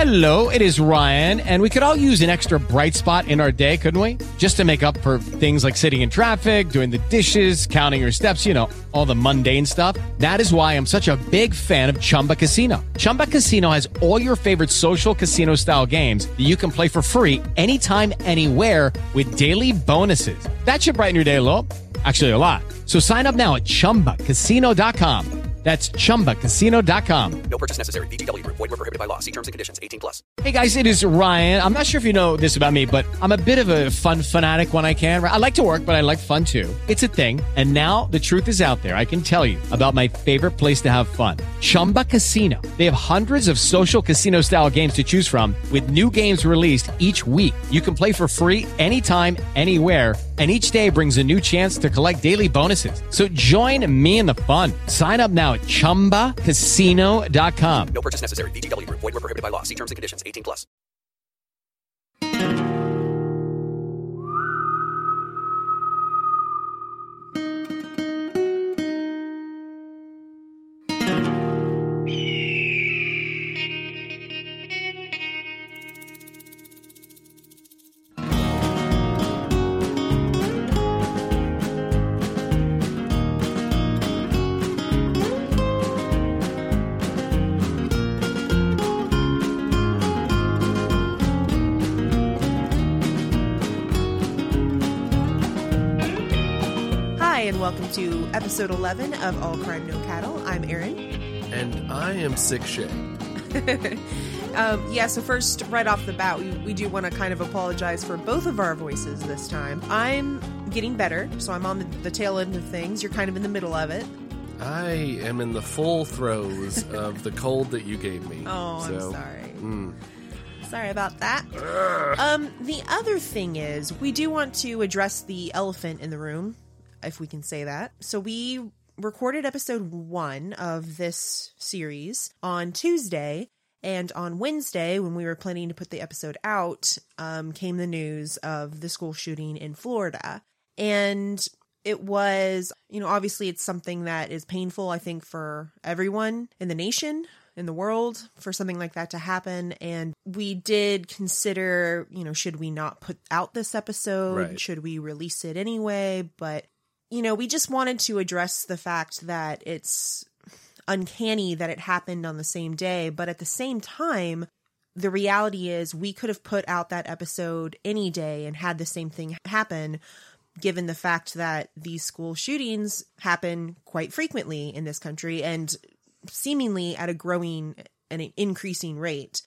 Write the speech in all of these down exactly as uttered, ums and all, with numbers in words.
Hello, it is Ryan, and we could all use an extra bright spot in our day, couldn't we? Just to make up for things like sitting in traffic, doing the dishes, counting your steps, you know, all the mundane stuff. That is why I'm such a big fan of Chumba Casino. Chumba Casino has all your favorite social casino-style games that you can play for free anytime, anywhere with daily bonuses. That should brighten your day a little. Actually, a lot. So sign up now at chumba casino dot com. That's chumba casino dot com. No purchase necessary. V G W Group. Void where prohibited by law. See terms and conditions. eighteen plus. Hey guys, it is Ryan. I'm not sure if you know this about me, but I'm a bit of a fun fanatic when I can. I like to work, but I like fun too. It's a thing. And now the truth is out there. I can tell you about my favorite place to have fun. Chumba Casino. They have hundreds of social casino style games to choose from with new games released each week. You can play for free anytime, anywhere. And each day brings a new chance to collect daily bonuses. So join me in the fun. Sign up now at chumba casino dot com. No purchase necessary. V G W Group. Void where prohibited by law. See terms and conditions. eighteen plus. And welcome to episode eleven of All Crime No Cattle. I'm Erin. And I am Sick Shay. um, yeah, so first, right off the bat, we, we do want to kind of apologize for both of our voices this time. I'm getting better, so I'm on the, the tail end of things. You're kind of in the middle of it. I am in the full throes of the cold that you gave me. Oh, so, I'm sorry. Mm. Sorry about that. Um, the other thing is, we do want to address the elephant in the room, if we can say that. So we recorded episode one of this series on Tuesday, and on Wednesday, when we were planning to put the episode out, um, came the news of the school shooting in Florida. And it was, you know, obviously it's something that is painful, I think, for everyone in the nation, in the world, for something like that to happen. And we did consider, you know, should we not put out this episode? Right. Should we release it anyway? But you know, we just wanted to address the fact that it's uncanny that it happened on the same day. But at the same time, the reality is we could have put out that episode any day and had the same thing happen, given the fact that these school shootings happen quite frequently in this country and seemingly at a growing and an increasing rate.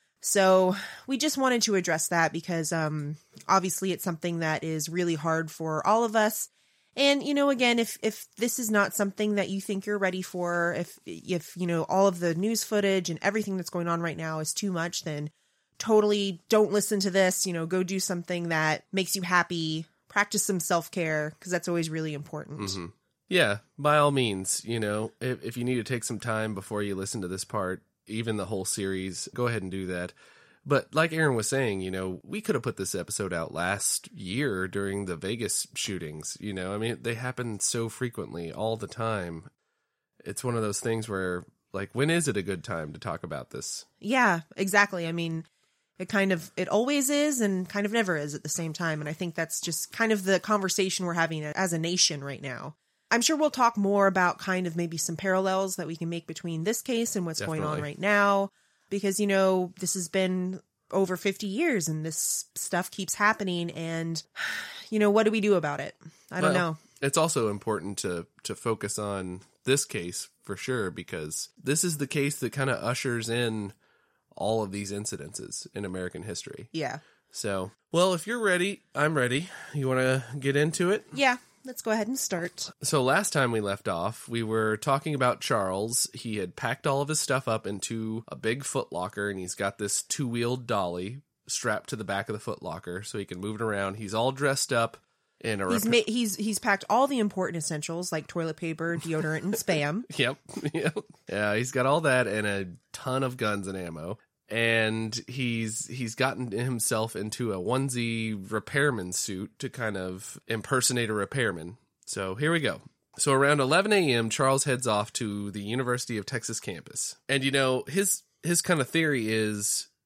So we just wanted to address that because um, obviously it's something that is really hard for all of us. And, you know, again, if, if this is not something that you think you're ready for, if, if, you know, all of the news footage and everything that's going on right now is too much, then totally don't listen to this, you know, go do something that makes you happy, practice some self-care, because that's always really important. Mm-hmm. Yeah, by all means, you know, if, if you need to take some time before you listen to this part, even the whole series, go ahead and do that. But like Erin was saying, you know, we could have put this episode out last year during the Vegas shootings. You know, I mean, they happen so frequently all the time. It's one of those things where, like, when is it a good time to talk about this? Yeah, exactly. I mean, it kind of, it always is and kind of never is at the same time. And I think that's just kind of the conversation we're having as a nation right now. I'm sure we'll talk more about kind of maybe some parallels that we can make between this case and what's Definitely. going on right now. Because, you know, this has been over fifty years and this stuff keeps happening. And, you know, what do we do about it? I don't well, know. It's also important to, to focus on this case for sure, because this is the case that kind of ushers in all of these incidences in American history. Yeah. So, well, if you're ready, I'm ready. You want to get into it? Yeah. Let's go ahead and start. So last time we left off, we were talking about Charles. He had packed all of his stuff up into a big footlocker, and he's got this two-wheeled dolly strapped to the back of the footlocker so he can move it around. He's all dressed up in a... He's, rep- ma- he's, he's packed all the important essentials like toilet paper, deodorant, and Spam. Yep. Yep. Yeah, he's got all that and a ton of guns and ammo. And he's he's gotten himself into a onesie repairman suit to kind of impersonate a repairman. So here we go. So around eleven a.m., Charles heads off to the University of Texas campus. And, you know, his his kind of theory is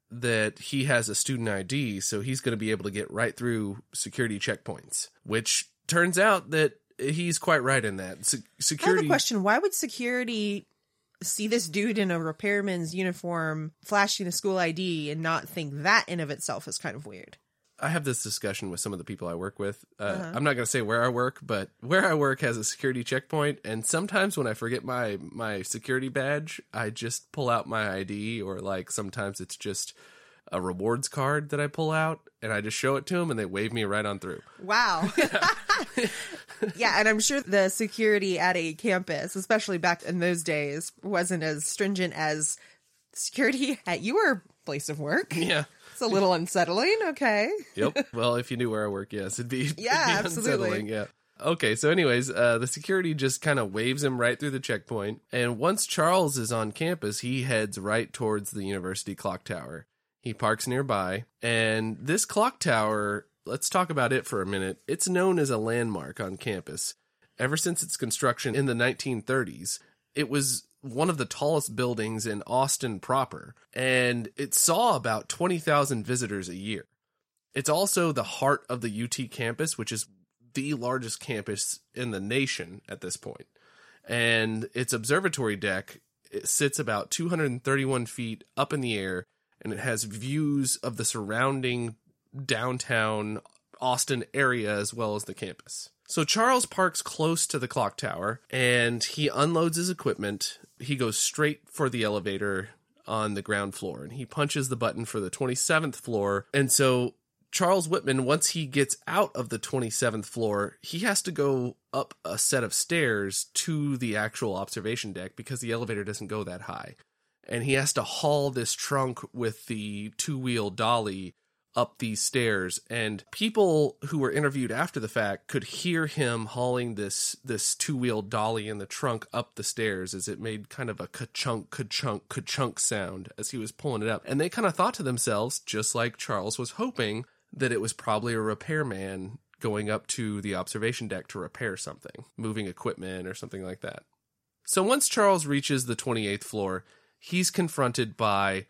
that he has a student I D, so he's going to be able to get right through security checkpoints, which turns out that he's quite right in that. Se- security. I have a question. Why would security see this dude in a repairman's uniform flashing a school I D and not think that in of itself is kind of weird? I have this discussion with some of the people I work with. Uh, Uh-huh. I'm not going to say where I work, but where I work has a security checkpoint. And sometimes when I forget my, my security badge, I just pull out my I D, or like sometimes it's just a rewards card that I pull out and I just show it to them and they wave me right on through. Wow. Yeah, and I'm sure the security at a campus, especially back in those days, wasn't as stringent as security at your place of work. Yeah. It's a little unsettling. Okay. Yep. Well, if you knew where I work, yes, it'd be, Yeah, it'd be absolutely. unsettling. Yeah. Okay, so anyways, uh, the security just kind of waves him right through the checkpoint. And once Charles is on campus, he heads right towards the university clock tower. He parks nearby. And this clock tower, let's talk about it for a minute. It's known as a landmark on campus. Ever since its construction in the nineteen thirties, it was one of the tallest buildings in Austin proper, and it saw about twenty thousand visitors a year. It's also the heart of the U T campus, which is the largest campus in the nation at this point. And its observatory deck, it sits about two hundred thirty-one feet up in the air, and it has views of the surrounding downtown Austin area as well as the campus. So Charles parks close to the clock tower, and he unloads his equipment. He goes straight for the elevator on the ground floor, and he punches the button for the twenty-seventh floor. And so Charles Whitman, once he gets out of the twenty-seventh floor, he has to go up a set of stairs to the actual observation deck because the elevator doesn't go that high. And he has to haul this trunk with the two-wheel dolly up these stairs, and people who were interviewed after the fact could hear him hauling this this two-wheel dolly in the trunk up the stairs as it made kind of a ka-chunk, ka-chunk, ka-chunk sound as he was pulling it up. And they kind of thought to themselves, just like Charles was hoping, that it was probably a repairman going up to the observation deck to repair something, moving equipment or something like that. So once Charles reaches the twenty-eighth floor, he's confronted by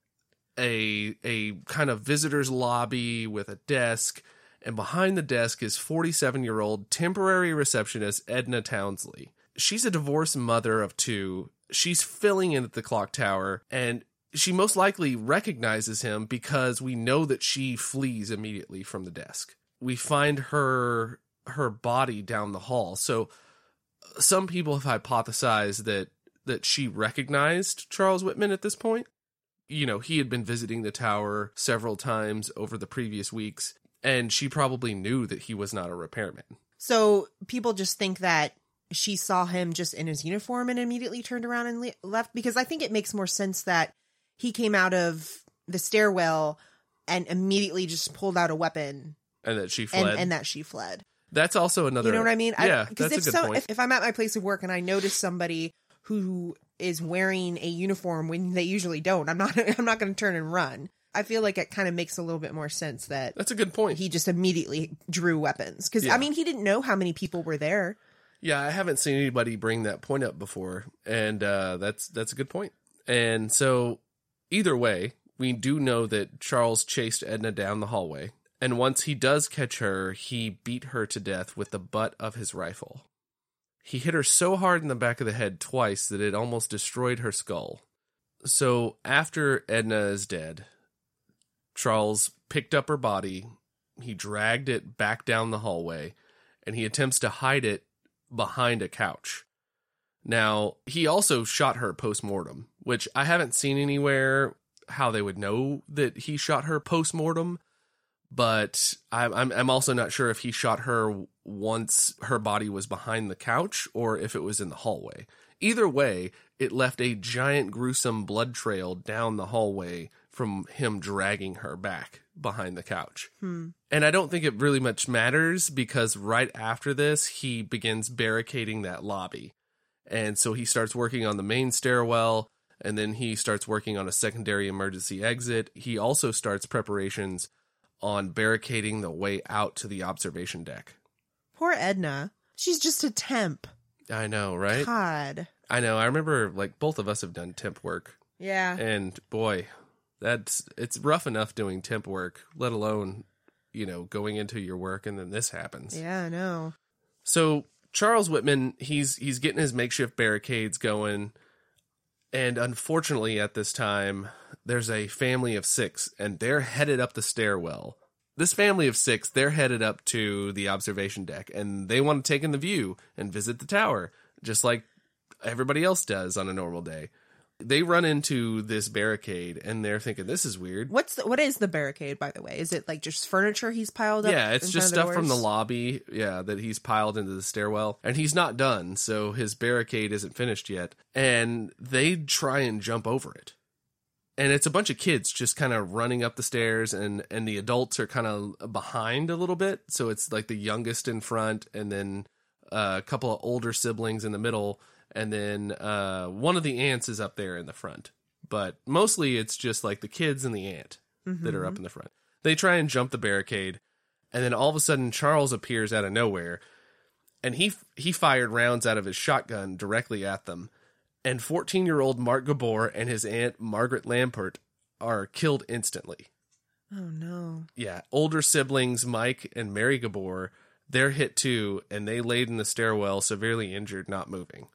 a a kind of visitor's lobby with a desk, and behind the desk is forty-seven-year-old temporary receptionist Edna Townsley. She's a divorced mother of two. She's filling in at the clock tower, and she most likely recognizes him because we know that she flees immediately from the desk. We find her her body down the hall. So some people have hypothesized that that she recognized Charles Whitman at this point. You know, he had been visiting the tower several times over the previous weeks, and she probably knew that he was not a repairman. So people just think that she saw him just in his uniform and immediately turned around and le- left? Because I think it makes more sense that he came out of the stairwell and immediately just pulled out a weapon. And that she fled. And, and that she fled. That's also another... You know what I mean? Yeah, Because that's if, a good so, point. if, if I'm at my place of work and I notice somebody who is wearing a uniform when they usually don't, I'm not I'm not going to turn and run. I feel like it kind of makes a little bit more sense that That's a good point. he just immediately drew weapons. Because, Yeah. I mean, he didn't know how many people were there. Yeah, I haven't seen anybody bring that point up before, and uh, that's that's a good point. And so, either way, we do know that Charles chased Edna down the hallway, and once he does catch her, he beat her to death with the butt of his rifle. He hit her so hard in the back of the head twice that it almost destroyed her skull. So, after Edna is dead, Charles picked up her body, he dragged it back down the hallway, and he attempts to hide it behind a couch. Now, he also shot her post-mortem, which I haven't seen anywhere how they would know that he shot her post-mortem, but I'm, I'm, I'm also not sure if he shot her once her body was behind the couch or if it was in the hallway. Either way, it left a giant gruesome blood trail down the hallway from him dragging her back behind the couch. Hmm. And I don't think it really much matters because right after this, he begins barricading that lobby. And so he starts working on the main stairwell, and then he starts working on a secondary emergency exit. He also starts preparations on barricading the way out to the observation deck. Poor Edna. She's just a temp. I know, right? God. I know. I remember, like, both of us have done temp work. Yeah. And boy, That's it's rough enough doing temp work, let alone, you know, going into your work and then this happens. Yeah, I know. So Charles Whitman, he's he's getting his makeshift barricades going, and unfortunately at this time, there's a family of six, and they're headed up the stairwell. This family of six, they're headed up to the observation deck, and they want to take in the view and visit the tower, just like everybody else does on a normal day. They run into this barricade, and they're thinking, this is weird. What's the, what is the barricade, by the way? Is it like just furniture he's piled up? Yeah, it's in just front of stuff from the doors? lobby, yeah, that he's piled into the stairwell. And he's not done, so his barricade isn't finished yet. And they try and jump over it. And it's a bunch of kids just kind of running up the stairs, and, and the adults are kind of behind a little bit. So it's like the youngest in front, and then uh, a couple of older siblings in the middle, and then uh, one of the aunts is up there in the front. But mostly it's just like the kids and the aunt mm-hmm. that are up in the front. They try and jump the barricade, and then all of a sudden Charles appears out of nowhere, and he he fired rounds out of his shotgun directly at them. And fourteen-year-old Mark Gabor and his aunt Margaret Lampert are killed instantly. Oh, no. Yeah, older siblings Mike and Mary Gabor, they're hit too, and they laid in the stairwell severely injured, not moving.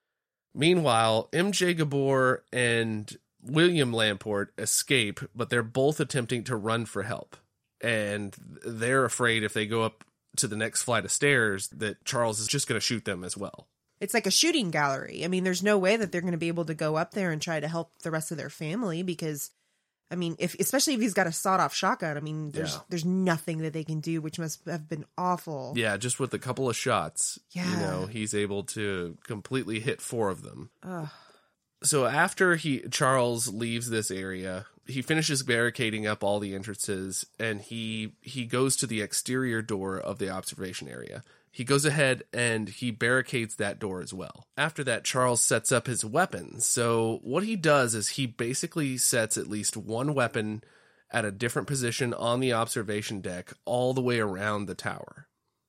Meanwhile, M J Gabor and William Lamport escape, but they're both attempting to run for help. And they're afraid if they go up to the next flight of stairs that Charles is just going to shoot them as well. It's like a shooting gallery. I mean, there's no way that they're going to be able to go up there and try to help the rest of their family because, I mean, if especially if he's got a sawed-off shotgun, I mean, there's Yeah. there's nothing that they can do, which must have been awful. Yeah, just with a couple of shots, Yeah. you know, he's able to completely hit four of them. Ugh. So after he Charles leaves this area, he finishes barricading up all the entrances, and he he goes to the exterior door of the observation area. He goes ahead and he barricades that door as well. After that, Charles sets up his weapons. So what he does is he basically sets at least one weapon at a different position on the observation deck all the way around the tower.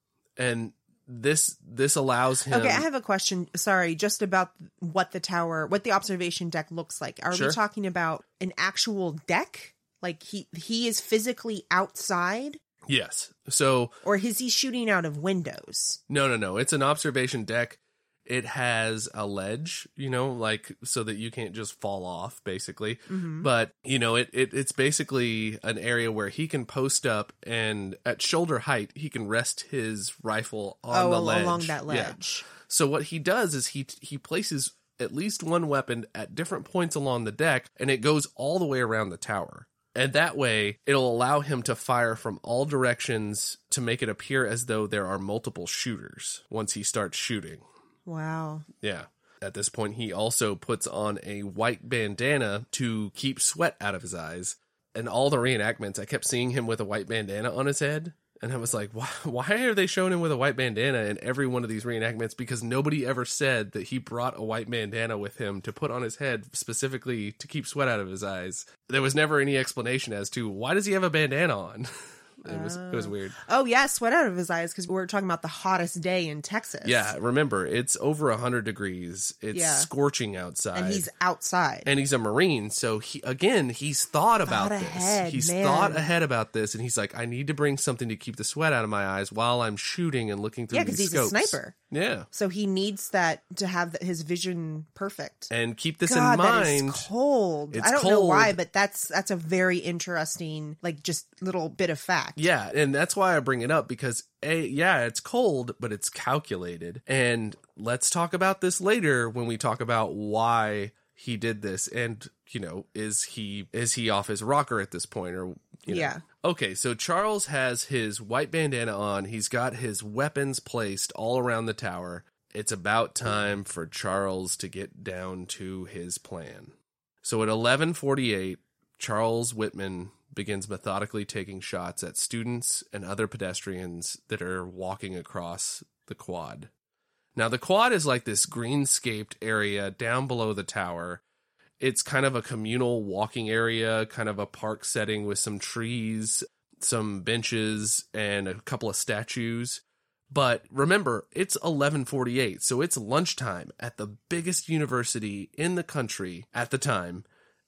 And this this allows him... Okay, I have a question. Sorry, just about what the tower, what the observation deck looks like. Are Sure. we talking about an actual deck? Like he he is physically outside? Yes. So... Or is he shooting out of windows? No, no, no. It's an observation deck. It has a ledge, you know, like so that you can't just fall off, basically. Mm-hmm. But, you know, it, it it's basically an area where he can post up, and at shoulder height, he can rest his rifle on oh, the ledge. along that Yeah. ledge. So what he does is he he places at least one weapon at different points along the deck, and it goes all the way around the tower. And that way, it'll allow him to fire from all directions to make it appear as though there are multiple shooters once he starts shooting. Wow. Yeah. At this point, he also puts on a white bandana to keep sweat out of his eyes. And all the reenactments, I kept seeing him with a white bandana on his head. And I was like, why, why are they showing him with a white bandana in every one of these reenactments? Because nobody ever said that he brought a white bandana with him to put on his head specifically to keep sweat out of his eyes. There was never any explanation as to why does he have a bandana on? It was it was weird. Oh, yeah, sweat out of his eyes because we're talking about the hottest day in Texas. Yeah, remember, it's over one hundred degrees. It's Yeah. scorching outside. And he's outside. And he's a Marine, so he again, he's thought about Thought this. ahead, he's man. thought ahead about this, and he's like, I need to bring something to keep the sweat out of my eyes while I'm shooting and looking through Yeah, these because he's scopes. a sniper. Yeah. So he needs that to have th- his vision perfect. And keep this God, in mind. that is cold. It's I don't know cold. why, but that's that's a very interesting, like, just little bit of fact. Yeah, and that's why I bring it up, because a yeah, it's cold, but it's calculated. And let's talk about this later when we talk about why he did this. And, you know, is he is he off his rocker at this point, or you know? Yeah. Okay, so Charles has his white bandana on. He's got his weapons placed all around the tower. It's about time for Charles to get down to his plan. So at eleven forty-eight, Charles Whitman begins methodically taking shots at students and other pedestrians that are walking across the quad. Now, the quad is like this greenscaped area down below the tower. It's kind of a communal walking area, kind of a park setting with some trees, some benches, and a couple of statues. But remember, it's eleven forty-eight, so it's lunchtime at the biggest university in the country at the time.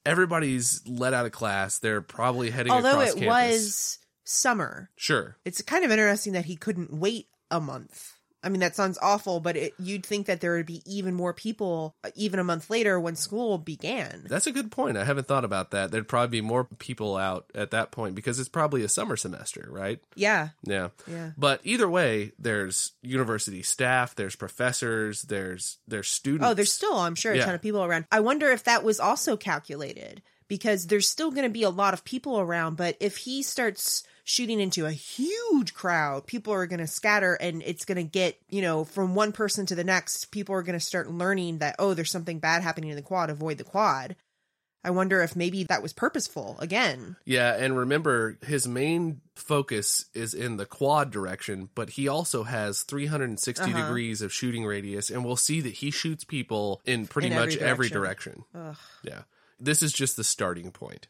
everybody's let out of class. They're probably heading Although across it campus. was summer. Sure. It's kind of interesting that he couldn't wait a month. I mean, that sounds awful, but it, you'd think that there would be even more people, uh, even a month later when school began. That's a good point. I haven't thought about that. There'd probably be more people out at that point because it's probably a summer semester, right? Yeah. Yeah. Yeah. But either way, there's university staff, there's professors, there's there's students. Oh, there's still, I'm sure, a Yeah. ton of people around. I wonder if that was also calculated because there's still going to be a lot of people around. But if he starts shooting into a huge crowd, people are going to scatter and it's going to get, you know, from one person to the next, people are going to start learning that, oh, there's something bad happening in the quad, avoid the quad. I wonder if maybe that was purposeful again. Yeah, and remember, his main focus is in the quad direction, but he also has three hundred sixty Uh-huh. degrees of shooting radius, and we'll see that he shoots people in pretty In much every every direction. direction. Ugh. Yeah. This is just the starting point.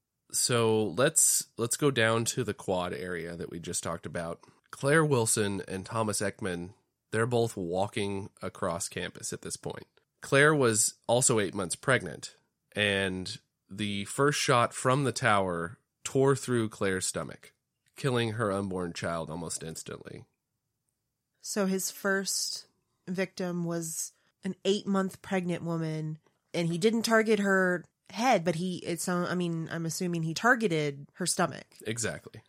So let's let's go down to the quad area that we just talked about. Claire Wilson and Thomas Ekman, they're both walking across campus at this point. Claire was also eight months pregnant, and the first shot from the tower tore through Claire's stomach, killing her unborn child almost instantly. So his first victim was an eight-month pregnant woman, and he didn't target her head, but he, it's, I mean, I'm assuming he targeted her stomach. Exactly.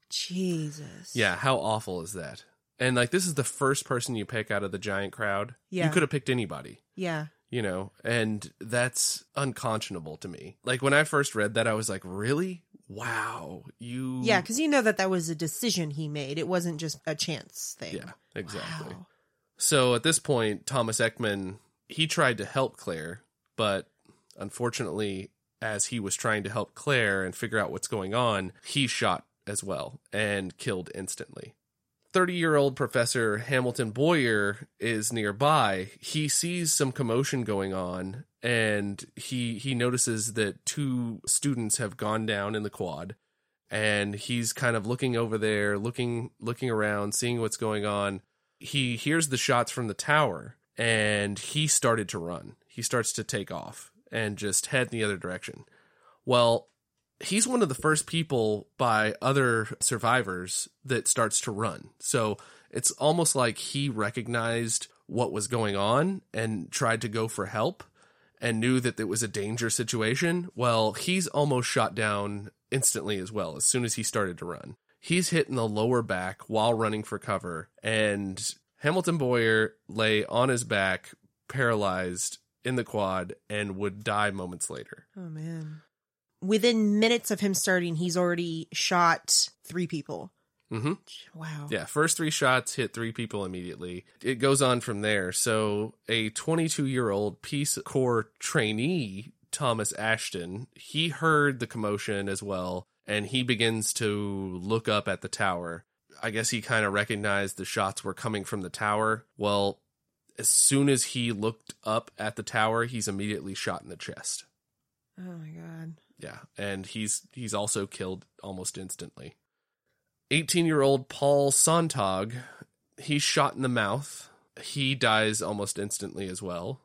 Jesus. Yeah, how awful is that? And, like, this is the first person you pick out of the giant crowd. Yeah. You could have picked anybody. Yeah. You know, and that's unconscionable to me. Like, when I first read that, I was like, really? Wow. You... Yeah, because you know that that was a decision he made. It wasn't just a chance thing. Yeah, exactly. Wow. So at this point, Thomas Ekman, he tried to help Claire, but unfortunately, as he was trying to help Claire and figure out what's going on, he shot as well and killed instantly. thirty-year-old Professor Hamilton Boyer is nearby. He sees some commotion going on, and he he notices that two students have gone down in the quad, and he's kind of looking over there, looking looking around, seeing what's going on. He hears the shots from the tower, and he started to run. He starts to take off and just head in the other direction. Well, he's one of the first people by other survivors that starts to run. So it's almost like he recognized what was going on and tried to go for help and knew that it was a danger situation. Well, he's almost shot down instantly as well, as soon as he started to run. He's hit in the lower back while running for cover, and Hamilton Boyer lay on his back, paralyzed in the quad, and would die moments later. Oh, man. Within minutes of him starting, he's already shot three people. Mm-hmm. Wow. Yeah, first three shots hit three people immediately. It goes on from there. So a twenty-two-year-old Peace Corps trainee, Thomas Ashton, he heard the commotion as well, and he begins to look up at the tower. I guess he kind of recognized the shots were coming from the tower. Well, as soon as he looked up at the tower, he's immediately shot in the chest. Oh, my God. Yeah, and he's he's also killed almost instantly. eighteen-year-old Paul Sontag, he's shot in the mouth. He dies almost instantly as well.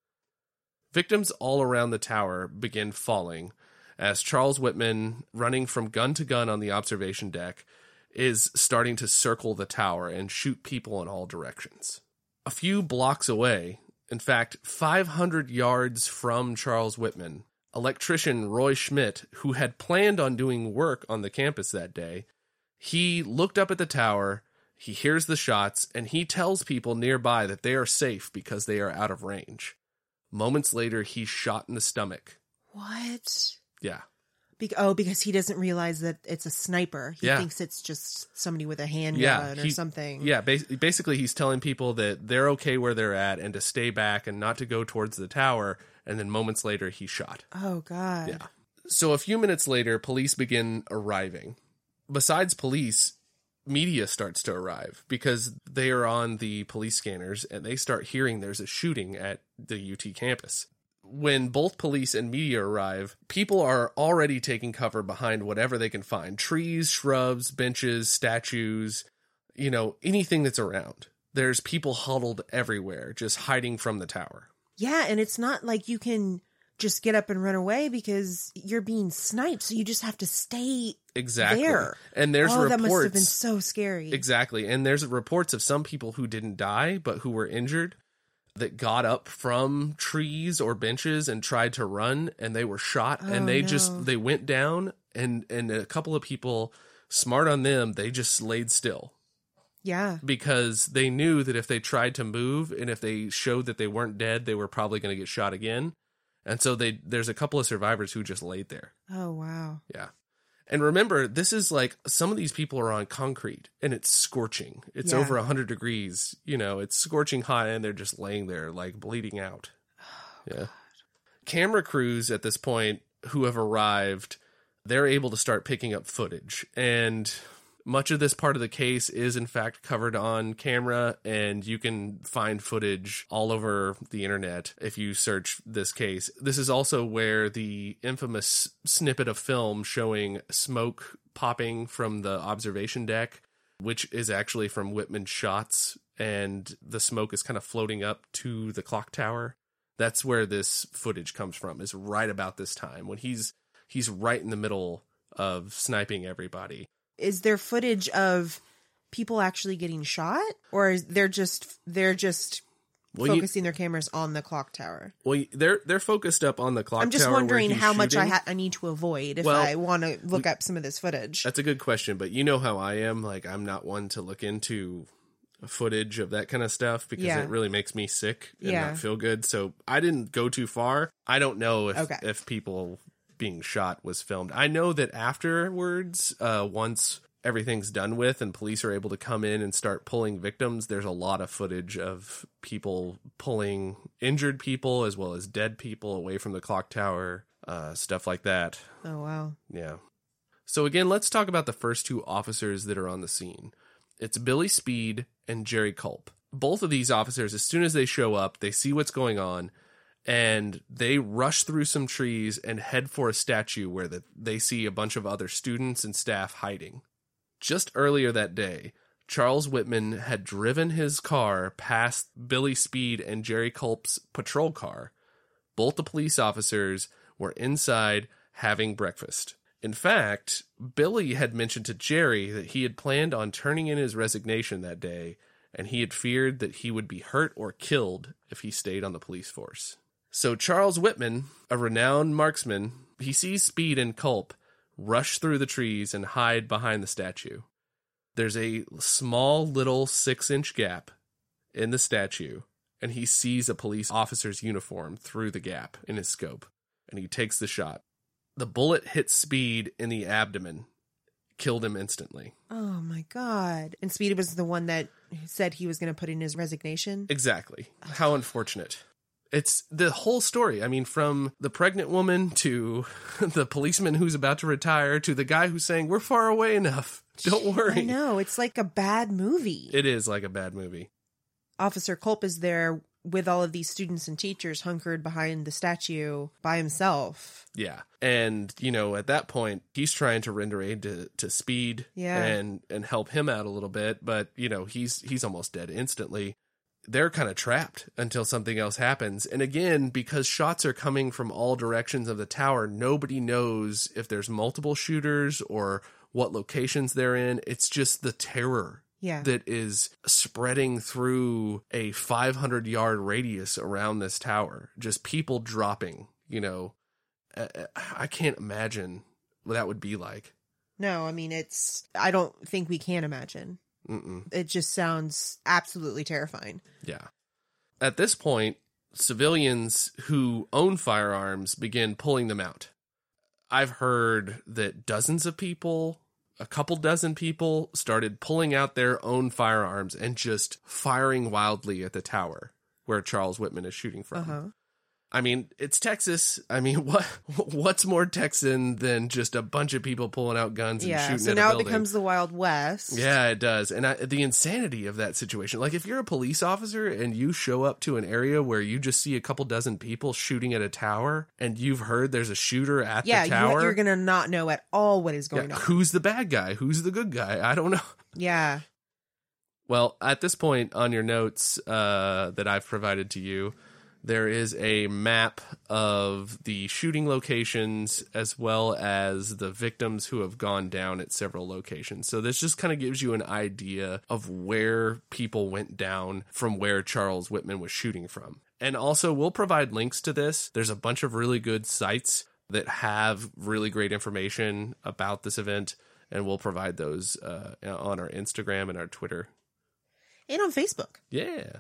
Victims all around the tower begin falling as Charles Whitman, running from gun to gun on the observation deck, is starting to circle the tower and shoot people in all directions. A few blocks away, in fact, five hundred yards from Charles Whitman, electrician Roy Schmidt, who had planned on doing work on the campus that day, he looked up at the tower, he hears the shots, and he tells people nearby that they are safe because they are out of range. Moments later, he's shot in the stomach. What? Yeah. Be- oh, because he doesn't realize that it's a sniper. He Yeah. thinks it's just somebody with a handgun Yeah, or he- something. Yeah, bas- basically he's telling people that they're okay where they're at and to stay back and not to go towards the tower, and then moments later he's shot. Oh, God. Yeah. So a few minutes later, police begin arriving. Besides police, media starts to arrive because they are on the police scanners and they start hearing there's a shooting at the U T campus. When both police and media arrive, people are already taking cover behind whatever they can find. Trees, shrubs, benches, statues, you know, anything that's around. There's people huddled everywhere, just hiding from the tower. Yeah, and it's not like you can just get up and run away because you're being sniped. So you just have to stay exactly there. And there's oh, reports. That must have been so scary. Exactly. And there's reports of some people who didn't die, but who were injured, that got up from trees or benches and tried to run, and they were shot. Oh, and they no. just, they went down, and, and a couple of people, smart on them, they just laid still. Yeah. Because they knew that if they tried to move and if they showed that they weren't dead, they were probably going to get shot again. And so they there's a couple of survivors who just laid there. Oh, wow. Yeah. And remember, this is like, some of these people are on concrete and it's scorching. It's Yeah. over one hundred degrees. You know, it's scorching hot and they're just laying there like bleeding out. Oh, yeah. God. Camera crews at this point who have arrived, they're able to start picking up footage. And much of this part of the case is, in fact, covered on camera, and you can find footage all over the internet if you search this case. This is also where the infamous snippet of film showing smoke popping from the observation deck, which is actually from Whitman's shots, and the smoke is kind of floating up to the clock tower. That's where this footage comes from, is right about this time, when he's he's right in the middle of sniping everybody. Is there footage of people actually getting shot, or is they're just they're just Well, you- focusing their cameras on the clock tower? Well, they're they're focused up on the clock tower. I'm just where wondering he's how much I, shooting. ha- I need to avoid if Well, I want to look up some of this footage. That's a good question, but you know how I am. Like, I'm not one to look into footage of that kind of stuff because Yeah. it really makes me sick and Yeah. not feel good. So I didn't go too far. I don't know if Okay. if people being shot was filmed. I know that afterwards, uh, once everything's done with and police are able to come in and start pulling victims, there's a lot of footage of people pulling injured people as well as dead people away from the clock tower, uh, stuff like that. Oh, wow. Yeah. So again, let's talk about the first two officers that are on the scene. It's Billy Speed and Jerry Culp. Both of these officers, as soon as they show up, they see what's going on, and they rush through some trees and head for a statue where the, they see a bunch of other students and staff hiding. Just earlier that day, Charles Whitman had driven his car past Billy Speed and Jerry Culp's patrol car. Both the police officers were inside having breakfast. In fact, Billy had mentioned to Jerry that he had planned on turning in his resignation that day, and he had feared that he would be hurt or killed if he stayed on the police force. So Charles Whitman, a renowned marksman, he sees Speed and Culp rush through the trees and hide behind the statue. There's a small little six-inch gap in the statue, and he sees a police officer's uniform through the gap in his scope, and he takes the shot. The bullet hit Speed in the abdomen, killed him instantly. Oh, my God. And Speed was the one that said he was going to put in his resignation? Exactly. How unfortunate. It's the whole story. I mean, from the pregnant woman to the policeman who's about to retire to the guy who's saying, we're far away enough. Don't worry. I know. It's like a bad movie. It is like a bad movie. Officer Culp is there with all of these students and teachers hunkered behind the statue by himself. Yeah. And, you know, at that point, he's trying to render aid to, to Speed Yeah. and, and help him out a little bit. But, you know, he's he's almost dead instantly. They're kind of trapped until something else happens. And again, because shots are coming from all directions of the tower, nobody knows if there's multiple shooters or what locations they're in. It's just the terror Yeah. that is spreading through a five hundred yard radius around this tower. Just people dropping, you know. I, I can't imagine what that would be like. No, I mean, it's, I don't think we can imagine. Mm-mm. It just sounds absolutely terrifying. Yeah. At this point, civilians who own firearms begin pulling them out. I've heard that dozens of people, a couple dozen people, started pulling out their own firearms and just firing wildly at the tower where Charles Whitman is shooting from. Uh-huh. I mean, it's Texas. I mean, what what's more Texan than just a bunch of people pulling out guns and Yeah, shooting so at now a it building? becomes the Wild West. Yeah, it does. And I, the insanity of that situation. Like, if you're a police officer and you show up to an area where you just see a couple dozen people shooting at a tower and you've heard there's a shooter at Yeah, the tower. you, you're going to not know at all what is yeah, going on. who's the bad guy? Who's the good guy? I don't know. Yeah. Well, at this point on your notes uh, that I've provided to you, There is a map of the shooting locations as well as the victims who have gone down at several locations. So this just kind of gives you an idea of where people went down from where Charles Whitman was shooting from. And also, we'll provide links to this. There's a bunch of really good sites that have really great information about this event, and we'll provide those uh, on our Instagram and our Twitter. And on Facebook. Yeah.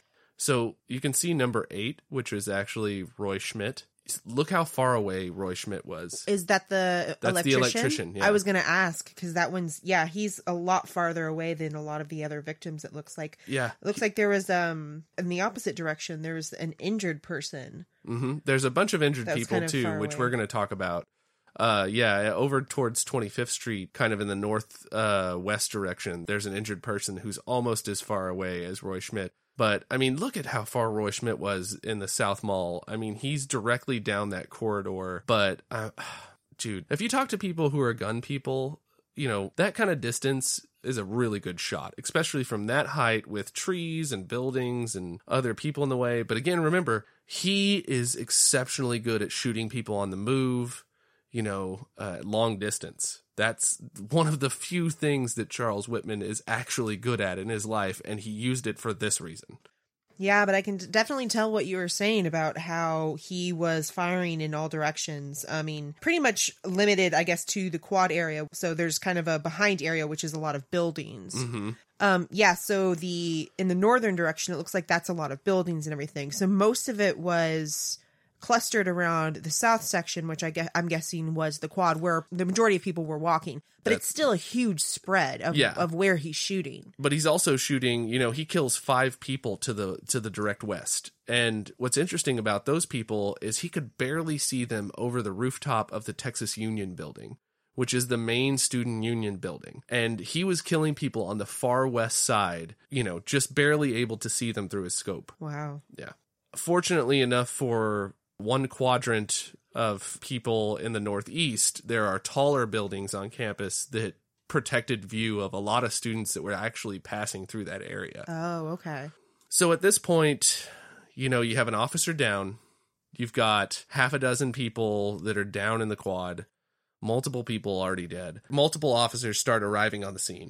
So you can see number eight, which was actually Roy Schmidt. Look how far away Roy Schmidt was. Is that the That's electrician? the electrician, yeah. I was going to ask, because that one's, yeah, he's a lot farther away than a lot of the other victims, it looks like. Yeah. It looks like there was, um, in the opposite direction, there was an injured person. Mm-hmm. There's a bunch of injured That was people, kind of too, far which away. we're going to talk about. Uh, yeah, over towards twenty-fifth Street, kind of in the north uh, west direction, there's an injured person who's almost as far away as Roy Schmidt. But, I mean, look at how far Roy Schmidt was in the South Mall. I mean, he's directly down that corridor. But, uh, dude, if you talk to people who are gun people, you know, that kind of distance is a really good shot, especially from that height with trees and buildings and other people in the way. But again, remember, he is exceptionally good at shooting people on the move, you know, uh, long distance. That's one of the few things that Charles Whitman is actually good at in his life, and he used it for this reason. Yeah, but I can definitely tell what you were saying about how he was firing in all directions. I mean, pretty much limited, I guess, to the quad area. So there's kind of a behind area, which is a lot of buildings. Mm-hmm. Um, yeah, so the in the northern direction, it looks like that's a lot of buildings and everything. So most of it was clustered around the south section, which I guess I'm guessing was the quad where the majority of people were walking. But That's- it's still a huge spread of, Yeah. of where he's shooting. But he's also shooting, you know, he kills five people to the to the direct west. And what's interesting about those people is he could barely see them over the rooftop of the Texas Union building, which is the main student union building. And he was killing people on the far west side, you know, just barely able to see them through his scope. Wow. Yeah. Fortunately enough for one quadrant of people in the Northeast, there are taller buildings on campus that protected view of a lot of students that were actually passing through that area. Oh, okay. So at this point, you know, you have an officer down. You've got half a dozen people that are down in the quad. Multiple people already dead. Multiple officers start arriving on the scene.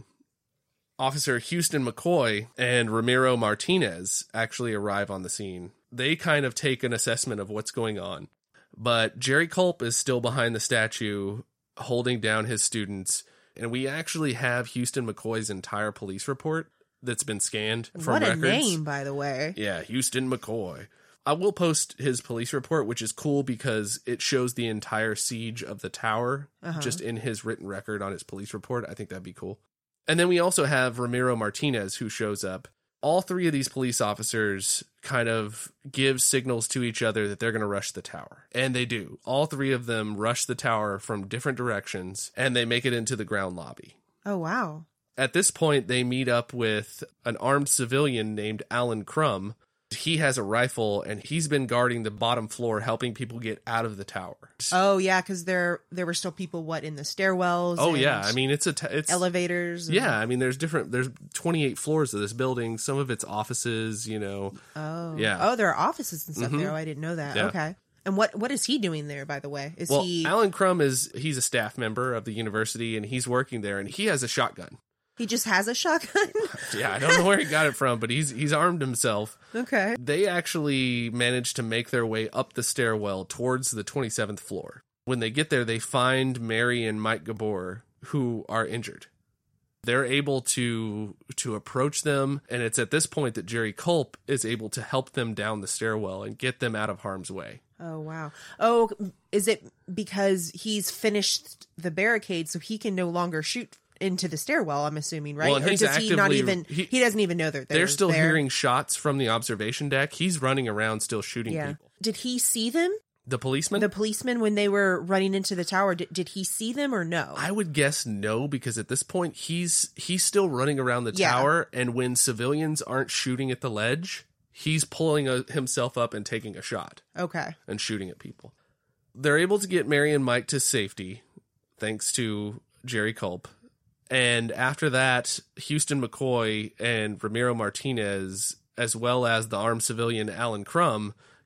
Officer Houston McCoy and Ramiro Martinez actually arrive on the scene. They kind of take an assessment of what's going on. But Jerry Culp is still behind the statue, holding down his students. And we actually have Houston McCoy's entire police report that's been scanned from What a records. name, by the way. Yeah, Houston McCoy. I will post his police report, which is cool because it shows the entire siege of the tower Uh-huh. just in his written record on his police report. I think that'd be cool. And then we also have Ramiro Martinez, who shows up. All three of these police officers kind of give signals to each other that they're going to rush the tower. And they do. All three of them rush the tower from different directions, and they make it into the ground lobby. Oh, wow. At this point, they meet up with an armed civilian named Alan Crum. He has a rifle, and he's been guarding the bottom floor, helping people get out of the tower. Oh, yeah, because there there were still people, what, in the stairwells? Oh, and yeah. I mean, it's a... T- it's elevators? and- Yeah, I mean, there's different... There's twenty-eight floors of this building. Some of it's offices, you know. Oh. Yeah. Oh, there are offices and stuff Mhm. there. Oh, I didn't know that. Yeah. Okay. And what what is he doing there, by the way? Is Well, he... Alan Crum is... He's a staff member of the university, and he's working there, and he has a shotgun. He just has a shotgun? Yeah, I don't know where he got it from, but he's he's armed himself. Okay. They actually managed to make their way up the stairwell towards the twenty-seventh floor. When they get there, they find Mary and Mike Gabor, who are injured. They're able to to approach them, and it's at this point that Jerry Culp is able to help them down the stairwell and get them out of harm's way. Oh, wow. Oh, is it because he's finished the barricade so he can no longer shoot into the stairwell, I'm assuming, right? Well, and or he's does he not actively- even... he- He, doesn't even know that they're They're still there. hearing shots from the observation deck. He's running around still shooting Yeah. people. Did he see them? The policeman? The policemen, when they were running into the tower, did, did he see them or no? I would guess no, because at this point he's he's still running around the Yeah. tower, and when civilians aren't shooting at the ledge, he's pulling a, himself up and taking a shot Okay. and shooting at people. They're able to get Mary and Mike to safety thanks to Jerry Culp. And after that, Houston McCoy and Ramiro Martinez, as well as the armed civilian Alan Crum,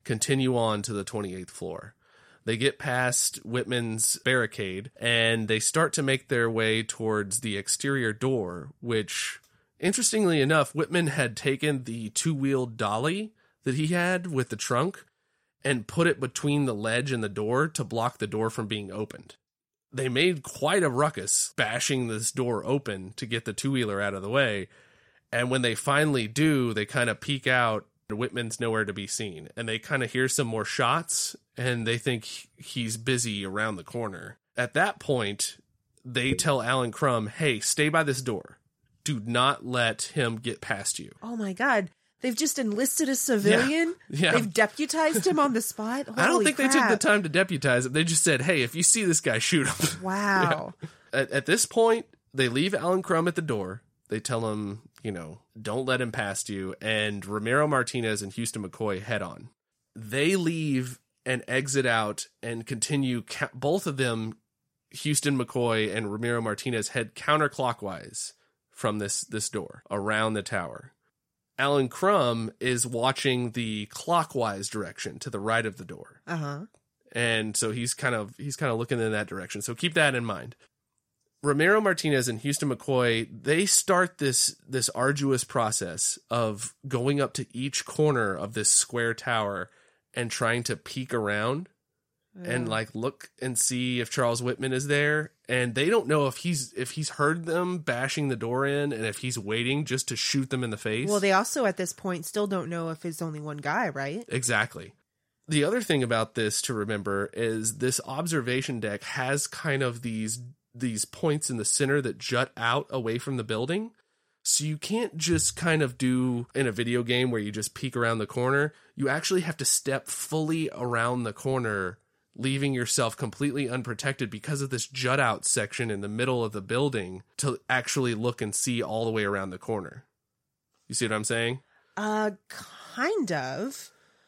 continue on to the twenty-eighth floor. They get past Whitman's barricade, and they start to make their way towards the exterior door, which, interestingly enough, Whitman had taken the two-wheeled dolly that he had with the trunk and put it between the ledge and the door to block the door from being opened. They made quite a ruckus bashing this door open to get the two-wheeler out of the way, and when they finally do, they kind of peek out. Whitman's nowhere to be seen, and they kind of hear some more shots, and they think he's busy around the corner. At that point, they tell Alan Crum, hey, stay by this door. Do not let him get past you. Oh my God. They've just enlisted a civilian? Yeah. Yeah. They've deputized him on the spot? Holy I don't think crap. they took the time to deputize him. They just said, hey, if you see this guy, shoot him. Wow. Yeah. At, at this point, they leave Alan Crum at the door. They tell him, you know, don't let him past you. And Ramiro Martinez and Houston McCoy head on. They leave and exit out and continue. Both of them, Houston McCoy and Ramiro Martinez, head counterclockwise from this, this door around the tower. Alan Crum is watching the clockwise direction to the right of the door. Uh-huh. And so he's kind of he's kind of looking in that direction. So keep that in mind. Ramiro Martinez and Houston McCoy, they start this this arduous process of going up to each corner of this square tower and trying to peek around yeah. and like look and see if Charles Whitman is there. And they don't know if he's if he's heard them bashing the door in and if he's waiting just to shoot them in the face. Well, they also at this point still don't know if it's only one guy, right? Exactly. The other thing about this to remember is this observation deck has kind of these these points in the center that jut out away from the building. So you can't just kind of do in a video game where you just peek around the corner. You actually have to step fully around the corner, leaving yourself completely unprotected because of this jut out section in the middle of the building to actually look and see all the way around the corner. You see what I'm saying? Uh, kind of.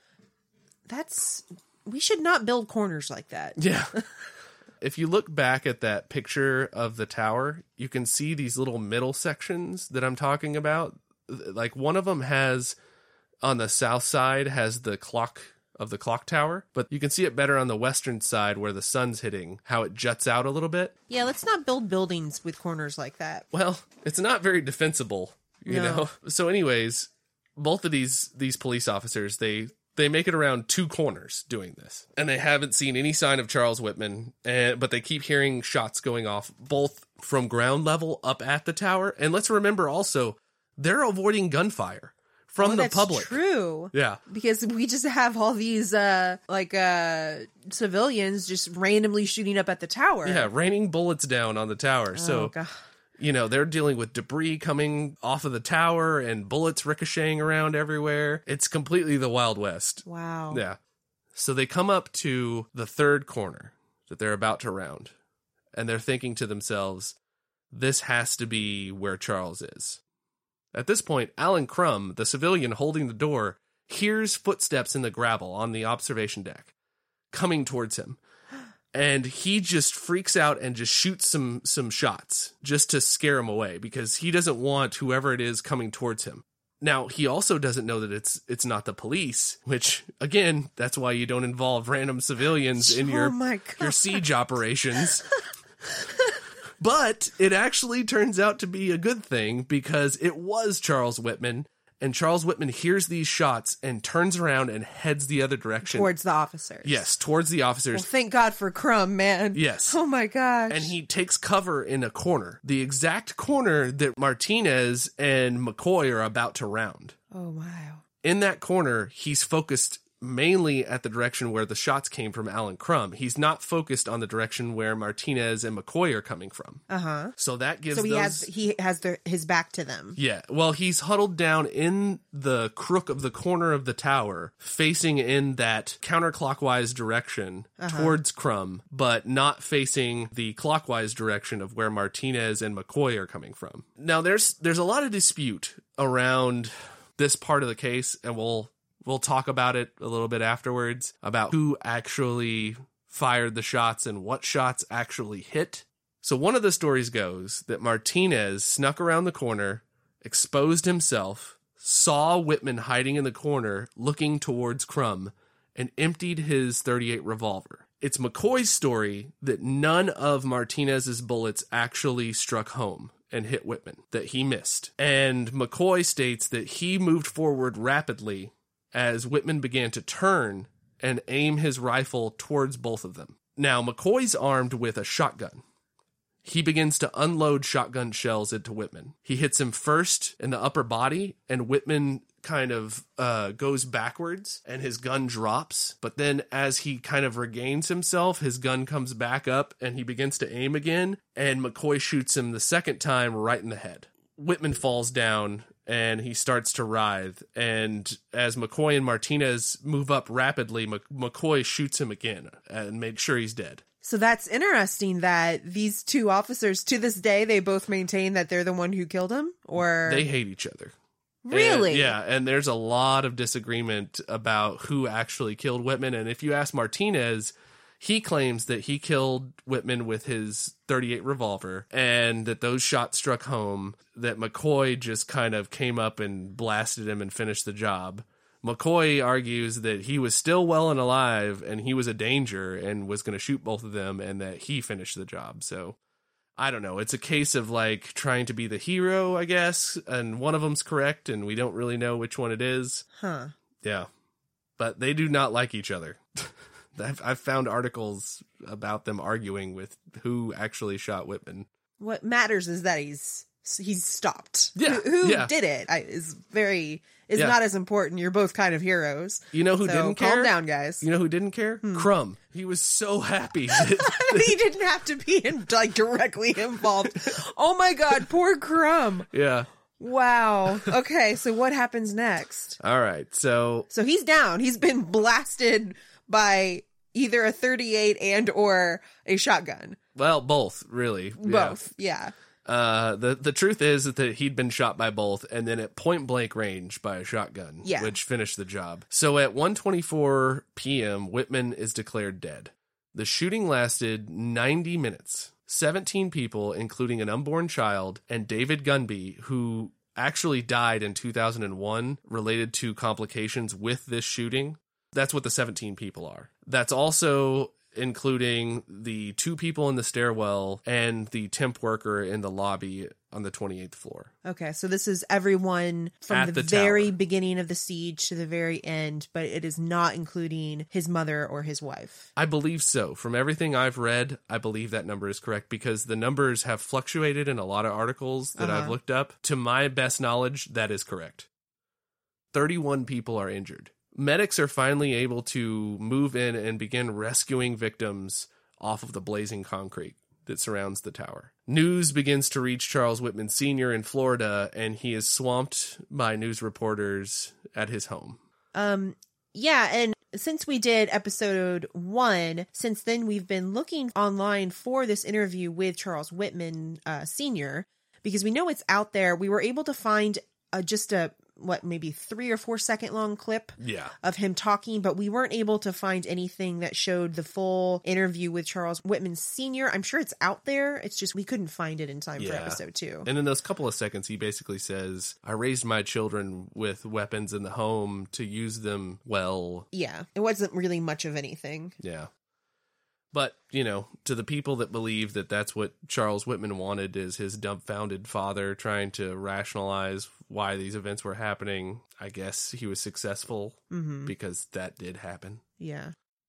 That's, we should not build corners like that. Yeah. If you look back at that picture of the tower, you can see these little middle sections that I'm talking about. Like one of them has, on the south side, has the clock of the clock tower, but you can see it better on the western side where the sun's hitting, how it juts out a little bit. Yeah, let's not build buildings with corners like that. Well, it's not very defensible, you No. know? So anyways, both of these these police officers, they... They make it around two corners doing this, and they haven't seen any sign of Charles Whitman, and, but they keep hearing shots going off, both from ground level up at the tower, and let's remember also, they're avoiding gunfire from Oh, the that's public. True. Yeah. Because we just have all these, uh, like, uh, civilians just randomly shooting up at the tower. Yeah, raining bullets down on the tower, Oh, so... God. You know, they're dealing with debris coming off of the tower and bullets ricocheting around everywhere. It's completely the Wild West. Wow. Yeah. So they come up to the third corner that they're about to round, and they're thinking to themselves, this has to be where Charles is. At this point, Alan Crum, the civilian holding the door, hears footsteps in the gravel on the observation deck coming towards him. And he just freaks out and just shoots some some shots just to scare him away because he doesn't want whoever it is coming towards him. Now, he also doesn't know that it's it's not the police, which, again, that's why you don't involve random civilians in your, Oh my God. your siege operations. But it actually turns out to be a good thing because it was Charles Whitman. And Charles Whitman hears these shots and turns around and heads the other direction. Towards the officers. Yes, towards the officers. Well, thank God for Crumb, man. Yes. Oh my gosh. And he takes cover in a corner, the exact corner that Martinez and McCoy are about to round. Oh, wow. In that corner, he's focused mainly at the direction where the shots came from Alan Crum. He's not focused on the direction where Martinez and McCoy are coming from. Uh-huh. So that gives So he those... has he has their, his back to them. Yeah, well, he's huddled down in the crook of the corner of the tower, facing in that counterclockwise direction Uh-huh. towards Crum, but not facing the clockwise direction of where Martinez and McCoy are coming from. Now, there's there's a lot of dispute around this part of the case, and we'll we'll talk about it a little bit afterwards, about who actually fired the shots and what shots actually hit. So one of the stories goes that Martinez snuck around the corner, exposed himself, saw Whitman hiding in the corner, looking towards Crum, and emptied his thirty-eight revolver. It's McCoy's story that none of Martinez's bullets actually struck home and hit Whitman, that he missed. And McCoy states that he moved forward rapidly as Whitman began to turn and aim his rifle towards both of them. Now, McCoy's armed with a shotgun. He begins to unload shotgun shells into Whitman. He hits him first in the upper body, and Whitman kind of uh, goes backwards, and his gun drops. But then as he kind of regains himself, his gun comes back up, and he begins to aim again, and McCoy shoots him the second time right in the head. Whitman falls down, and he starts to writhe. And as McCoy and Martinez move up rapidly, Mc- McCoy shoots him again and makes sure he's dead. So that's interesting that these two officers, to this day, they both maintain that they're the one who killed him? Or they hate each other. Really? And, yeah, and there's a lot of disagreement about who actually killed Whitman. And if you ask Martinez, he claims that he killed Whitman with his thirty-eight revolver and that those shots struck home, that McCoy just kind of came up and blasted him and finished the job. McCoy argues that he was still well and alive and he was a danger and was going to shoot both of them and that he finished the job. So I don't know. It's a case of like trying to be the hero, I guess. And one of them's correct and we don't really know which one it is. Huh. Yeah. But they do not like each other. I've, I've found articles about them arguing with who actually shot Whitman. What matters is that he's he's stopped. Yeah, Who, who yeah. did it I, is very is Yeah. not as important. You're both kind of heroes. You know who So didn't care? calm down, guys. You know who didn't care? Crumb. He was so happy. That, He didn't have to be in, like directly involved. Oh my God, poor Crumb. yeah. Wow. Okay, so what happens next? All right. So So he's down. He's been blasted by either a thirty-eight and or a shotgun. Well, both, really. Yeah. Both. Yeah. Uh, the, the truth is that he'd been shot by both, and then at point-blank range by a shotgun, Yeah. which finished the job. So at one twenty-four p.m., Whitman is declared dead. The shooting lasted ninety minutes. seventeen people, including an unborn child, and David Gunby, who actually died in two thousand one related to complications with this shooting. That's what the seventeen people are. That's also including the two people in the stairwell and the temp worker in the lobby on the twenty-eighth floor. Okay, so this is everyone from At the, the very tower. beginning of the siege to the very end, but it is not including his mother or his wife. I believe so. From everything I've read, I believe that number is correct because the numbers have fluctuated in a lot of articles that Uh-huh. I've looked up. To my best knowledge, that is correct. thirty-one people are injured. Medics are finally able to move in and begin rescuing victims off of the blazing concrete that surrounds the tower. News begins to reach Charles Whitman Senior in Florida, and he is swamped by news reporters at his home. Um, yeah, and since we did episode one, since then we've been looking online for this interview with Charles Whitman uh, Senior because we know it's out there. We were able to find uh, just a what maybe three or four second long clip Yeah. of him talking, but we weren't able to find anything that showed the full interview with Charles Whitman Senior I'm sure it's out there. It's just we couldn't find it in time for Yeah. episode two. And in those couple of seconds, he basically says, I raised my children with weapons in the home to use them well. Yeah, it wasn't really much of anything. Yeah. But, you know, to the people that believe that that's what Charles Whitman wanted is his dumbfounded father trying to rationalize why these events were happening, I guess he was successful Mm-hmm. because that did happen. Yeah.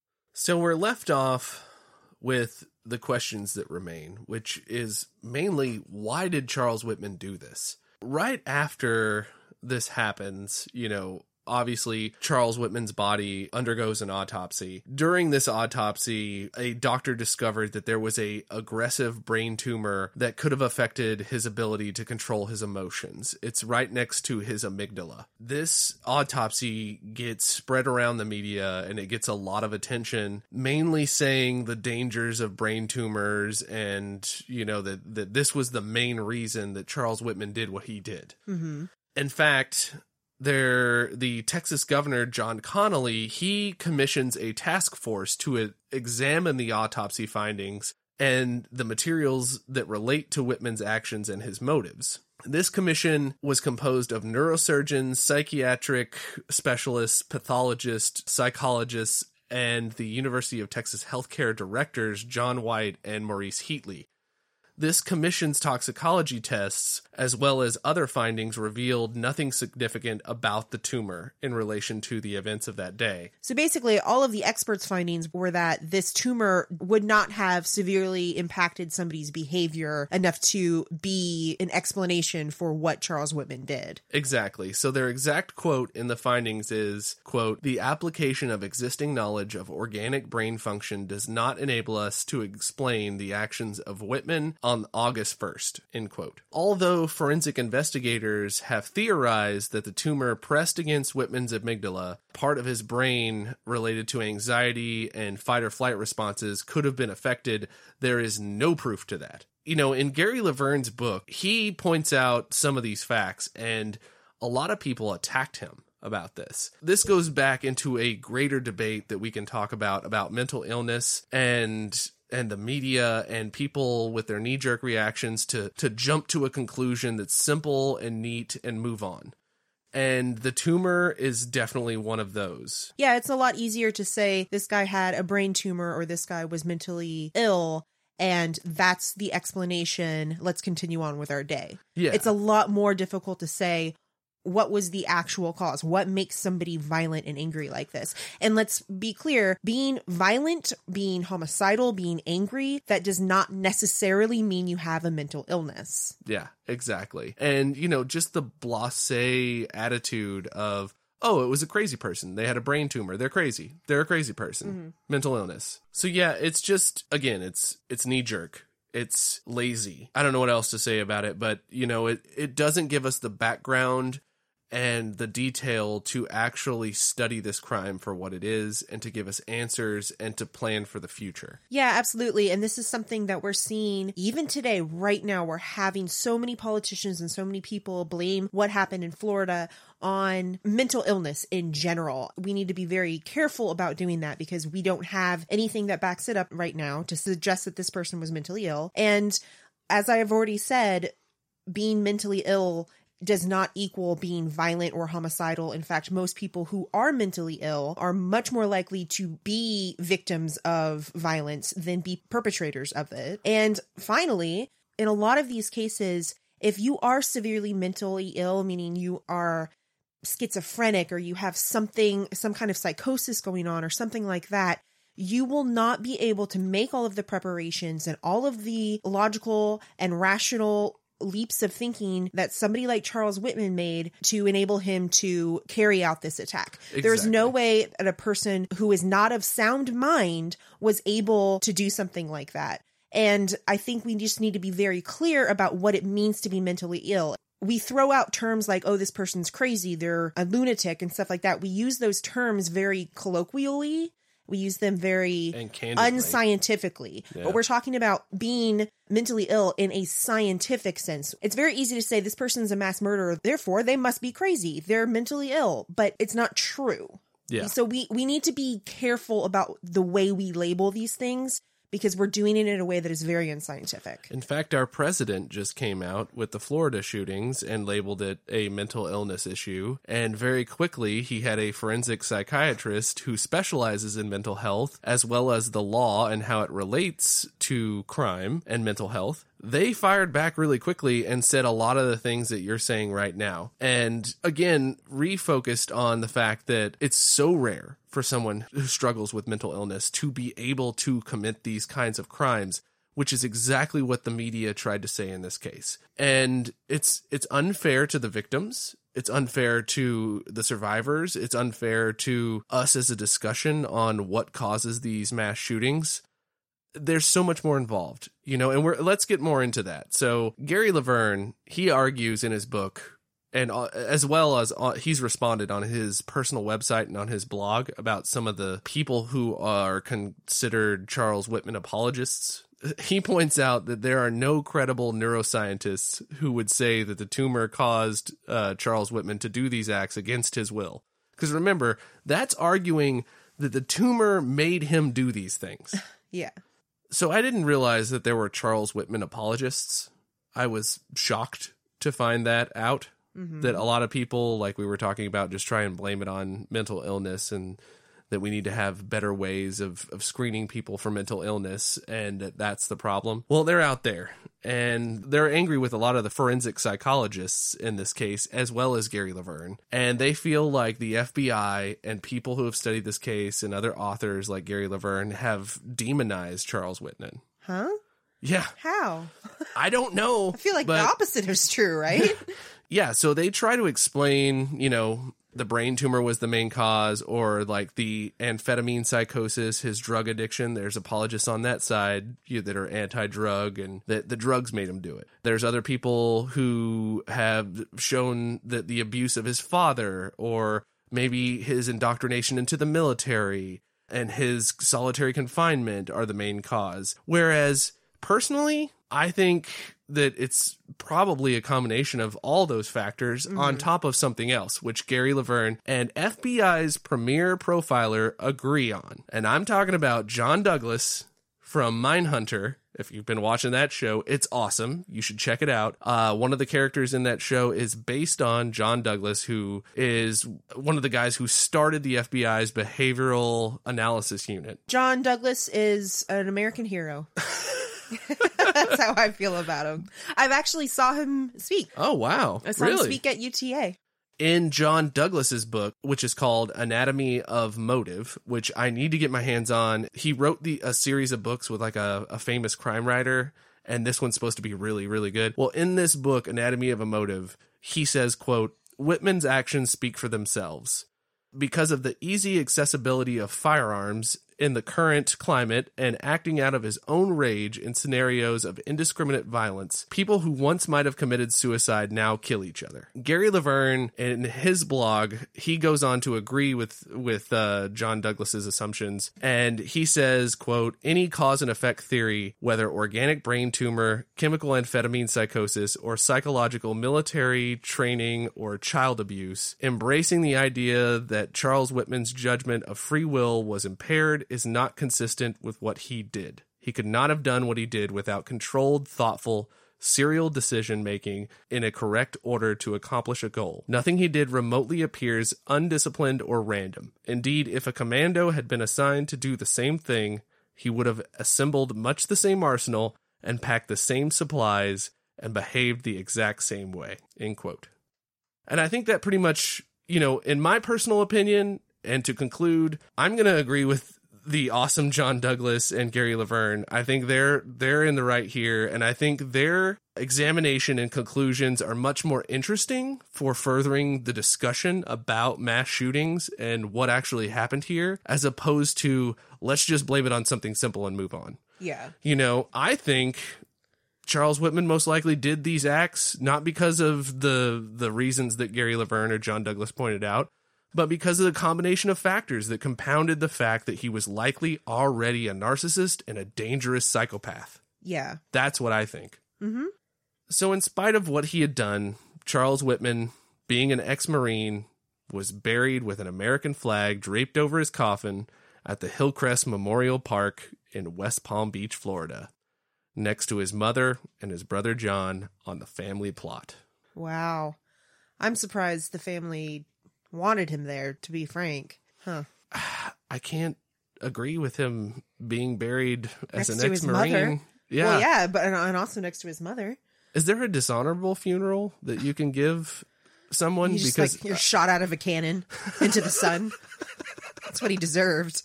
So we're left off with the questions that remain, which is mainly, why did Charles Whitman do this? Right after this happens, you know, obviously Charles Whitman's body undergoes an autopsy. During this autopsy, a doctor discovered that there was a aggressive brain tumor that could have affected his ability to control his emotions. It's right next to his amygdala. This autopsy gets spread around the media and it gets a lot of attention, mainly saying the dangers of brain tumors and, you know, that, that this was the main reason that Charles Whitman did what he did. Mm-hmm. In fact, there, the Texas governor, John Connolly, he commissions a task force to uh, examine the autopsy findings and the materials that relate to Whitman's actions and his motives. This commission was composed of neurosurgeons, psychiatric specialists, pathologists, psychologists, and the University of Texas healthcare directors John White and Maurice Heatley. This commission's toxicology tests, as well as other findings, revealed nothing significant about the tumor in relation to the events of that day. So basically, all of the experts' findings were that this tumor would not have severely impacted somebody's behavior enough to be an explanation for what Charles Whitman did. Exactly. So their exact quote in the findings is, quote, "The application of existing knowledge of organic brain function does not enable us to explain the actions of Whitman on August first," end quote. Although forensic investigators have theorized that the tumor pressed against Whitman's amygdala, part of his brain related to anxiety and fight or flight responses, could have been affected, there is no proof to that. You know, in Gary Laverne's book, he points out some of these facts, and a lot of people attacked him about this. This goes back into a greater debate that we can talk about, about mental illness and and the media and people with their knee-jerk reactions to, to jump to a conclusion that's simple and neat and move on. And the tumor is definitely one of those. Yeah, it's a lot easier to say this guy had a brain tumor or this guy was mentally ill, and that's the explanation. Let's continue on with our day. Yeah. It's a lot more difficult to say, what was the actual cause? What makes somebody violent and angry like this? And let's be clear, being violent, being homicidal, being angry, that does not necessarily mean you have a mental illness. Yeah, exactly. And, you know, just the blasé attitude of, oh, it was a crazy person. They had a brain tumor. They're crazy. They're a crazy person. Mm-hmm. Mental illness. So yeah, it's just, again, it's it's knee-jerk. It's lazy. I don't know what else to say about it, but, you know, it, it doesn't give us the background and the detail to actually study this crime for what it is and to give us answers and to plan for the future. Yeah, absolutely. And this is something that we're seeing even today, right now. We're having so many politicians and so many people blame what happened in Florida on mental illness in general. We need to be very careful about doing that because we don't have anything that backs it up right now to suggest that this person was mentally ill. And as I have already said, being mentally ill does not equal being violent or homicidal. In fact, most people who are mentally ill are much more likely to be victims of violence than be perpetrators of it. And finally, in a lot of these cases, if you are severely mentally ill, meaning you are schizophrenic or you have something, some kind of psychosis going on or something like that, you will not be able to make all of the preparations and all of the logical and rational leaps of thinking that somebody like Charles Whitman made to enable him to carry out this attack. Exactly. There's no way that a person who is not of sound mind was able to do something like that. And I think we just need to be very clear about what it means to be mentally ill. We throw out terms like, oh, this person's crazy, they're a lunatic and stuff like that. We use those terms very colloquially. We use them very unscientifically. Yeah. But we're talking about being mentally ill in a scientific sense. It's very easy to say this person's a mass murderer, therefore they must be crazy. They're mentally ill, but it's not true. Yeah. So we, we need to be careful about the way we label these things because we're doing it in a way that is very unscientific. In fact, our president just came out with the Florida shootings and labeled it a mental illness issue. And very quickly, he had a forensic psychiatrist who specializes in mental health, as well as the law and how it relates to crime and mental health. They fired back really quickly and said a lot of the things that you're saying right now. And again, refocused on the fact that it's so rare for someone who struggles with mental illness to be able to commit these kinds of crimes, which is exactly what the media tried to say in this case. And it's it's unfair to the victims. It's unfair to the survivors. It's unfair to us as a discussion on what causes these mass shootings. There's so much more involved, you know, and we're let's get more into that. So Gary Laverne, he argues in his book, and uh, as well as uh, he's responded on his personal website and on his blog about some of the people who are considered Charles Whitman apologists. He points out that there are no credible neuroscientists who would say that the tumor caused uh, Charles Whitman to do these acts against his will. Because remember, that's arguing that the tumor made him do these things. Yeah. So I didn't realize that there were Charles Whitman apologists. I was shocked to find that out, mm-hmm. that a lot of people, like we were talking about, just try and blame it on mental illness and that we need to have better ways of, of screening people for mental illness, and that that's the problem. Well, they're out there, and they're angry with a lot of the forensic psychologists in this case, as well as Gary Laverne, and they feel like the F B I and people who have studied this case and other authors like Gary Laverne have demonized Charles Whitman. Huh? Yeah. How? I don't know. I feel like but... the opposite is true, right? Yeah, so they try to explain, you know, the brain tumor was the main cause, or like the amphetamine psychosis, his drug addiction. There's apologists on that side you know, that are anti-drug, and that the drugs made him do it. There's other people who have shown that the abuse of his father, or maybe his indoctrination into the military and his solitary confinement are the main cause. Whereas personally, I think that it's probably a combination of all those factors mm-hmm. on top of something else, which Gary Laverne and F B I's premier profiler agree on. And I'm talking about John Douglas from Mindhunter. If you've been watching that show, it's awesome. You should check it out. Uh, one of the characters in that show is based on John Douglas, who is one of the guys who started the F B I's behavioral analysis unit. John Douglas is an American hero. That's how I feel about him. I've actually saw him speak. Oh, wow. I saw really? him speak at U T A. In John Douglas's book, which is called Anatomy of Motive, which I need to get my hands on, he wrote the a series of books with like a, a famous crime writer, and this one's supposed to be really, really good. Well, in this book, Anatomy of a Motive, he says, quote, "Whitman's actions speak for themselves. Because of the easy accessibility of firearms in the current climate and acting out of his own rage in scenarios of indiscriminate violence, people who once might have committed suicide now kill each other." Gary Laverne, in his blog, he goes on to agree with with uh, John Douglas's assumptions, and he says, quote, "Any cause and effect theory, whether organic brain tumor, chemical amphetamine psychosis, or psychological military training or child abuse, embracing the idea that Charles Whitman's judgment of free will was impaired is not consistent with what he did. He could not have done what he did without controlled, thoughtful, serial decision-making in a correct order to accomplish a goal. Nothing he did remotely appears undisciplined or random. Indeed, if a commando had been assigned to do the same thing, he would have assembled much the same arsenal and packed the same supplies and behaved the exact same way." End quote. And I think that pretty much, you know, in my personal opinion, and to conclude, I'm going to agree with the awesome John Douglas and Gary Laverne. I think they're they're in the right here, and I think their examination and conclusions are much more interesting for furthering the discussion about mass shootings and what actually happened here, as opposed to let's just blame it on something simple and move on. Yeah. You know, I think Charles Whitman most likely did these acts not because of the the reasons that Gary Laverne or John Douglas pointed out, but because of the combination of factors that compounded the fact that he was likely already a narcissist and a dangerous psychopath. Yeah. That's what I think. Mm-hmm. So in spite of what he had done, Charles Whitman, being an ex-Marine, was buried with an American flag draped over his coffin at the Hillcrest Memorial Park in West Palm Beach, Florida, next to his mother and his brother John on the family plot. Wow. I'm surprised the family wanted him there, to be frank. Huh. I can't agree with him being buried as Next an to his ex-Marine. mother. Yeah. Well, yeah, but and also next to his mother. Is there a dishonorable funeral that you can give someone? You just, because like, you're shot out of a cannon into the sun. That's what he deserved.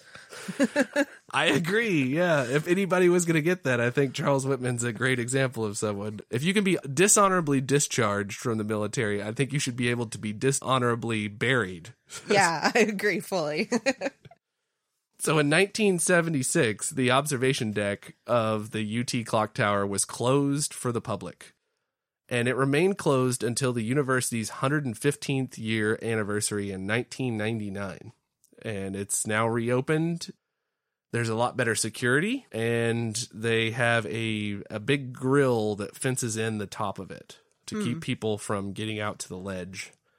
I agree. Yeah. If anybody was going to get that, I think Charles Whitman's a great example of someone. If you can be dishonorably discharged from the military, I think you should be able to be dishonorably buried. Yeah, I agree fully. So in nineteen seventy-six, the observation deck of the U T clock tower was closed for the public, and it remained closed until the university's one hundred fifteenth year anniversary in nineteen ninety-nine. And it's now reopened. There's a lot better security, and they have a, a big grill that fences in the top of it to mm. keep people from getting out to the ledge.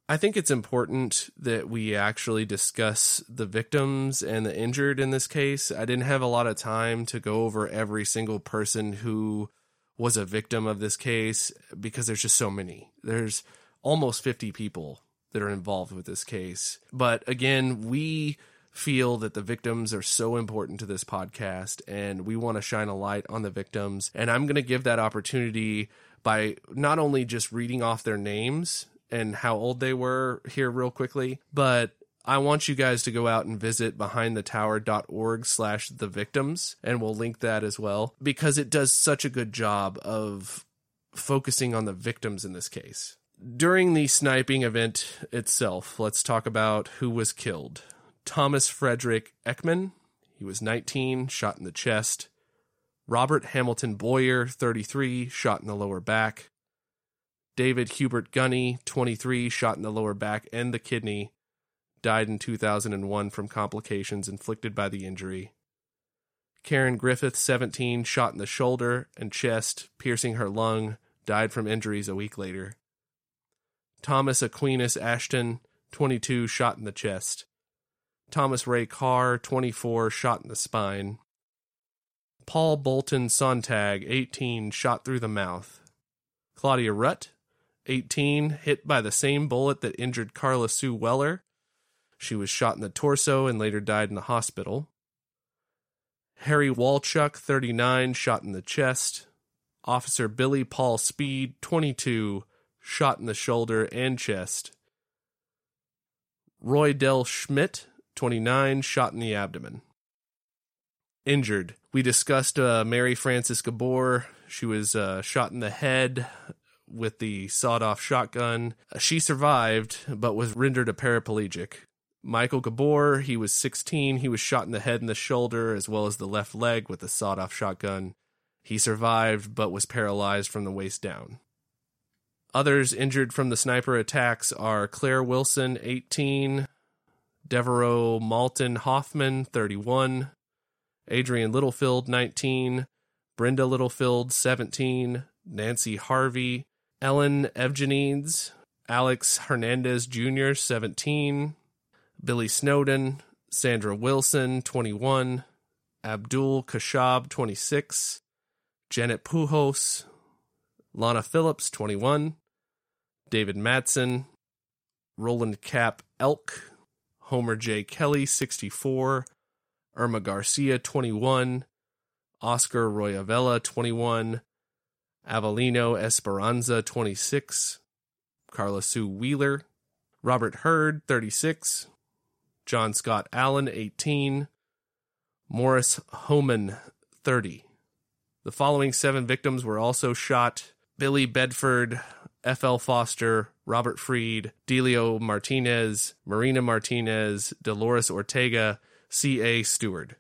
I think it's important that we actually discuss the victims and the injured in this case. I didn't have a lot of time to go over every single person who was a victim of this case because there's just so many. There's almost fifty people that are involved with this case. But again, we feel that the victims are so important to this podcast, and we want to shine a light on the victims. And I'm going to give that opportunity by not only just reading off their names and how old they were here real quickly, but I want you guys to go out and visit behindthetower.org slash the victims, and we'll link that as well, because it does such a good job of focusing on the victims in this case. During the sniping event itself, let's talk about who was killed. Thomas Frederick Ekman, he was nineteen, shot in the chest. Robert Hamilton Boyer, thirty-three, shot in the lower back. David Hubert Gunny, twenty-three, shot in the lower back and the kidney, died in two thousand one from complications inflicted by the injury. Karen Griffith, seventeen, shot in the shoulder and chest, piercing her lung, died from injuries a week later. Thomas Aquinas Ashton, twenty-two, shot in the chest. Thomas Ray Carr, twenty-four, shot in the spine. Paul Bolton Sontag, eighteen, shot through the mouth. Claudia Rutt, eighteen, hit by the same bullet that injured Carla Sue Weller. She was shot in the torso and later died in the hospital. Harry Walchuk, thirty-nine, shot in the chest. Officer Billy Paul Speed, twenty-two, shot in the shoulder and chest. Roy Del Schmidt, twenty-nine, shot in the abdomen. Injured. We discussed uh, Mary Frances Gabor. She was uh, shot in the head with the sawed-off shotgun. She survived, but was rendered a paraplegic. Michael Gabor, he was sixteen. He was shot in the head and the shoulder, as well as the left leg with the sawed-off shotgun. He survived, but was paralyzed from the waist down. Others injured from the sniper attacks are Claire Wilson, eighteen, Devereaux Malton Hoffman, thirty-one, Adrian Littlefield, nineteen, Brenda Littlefield, seventeen, Nancy Harvey, Ellen Evgenides, Alex Hernandez Junior, seventeen, Billy Snowden, Sandra Wilson, twenty-one, Abdul Kashab, twenty-six, Janet Pujos, Lana Phillips, twenty-one, David Madsen, Roland Cap Elk, Homer J. Kelly, sixty-four, Irma Garcia, twenty-one, Oscar Royavella, twenty-one, Avelino Esperanza, twenty-six, Carla Sue Wheeler, Robert Hurd, thirty-six, John Scott Allen, eighteen, Morris Homan, thirty. The following seven victims were also shot: Billy Bedford, F L Foster, Robert Freed, Delio Martinez, Marina Martinez, Dolores Ortega, C A Stewart.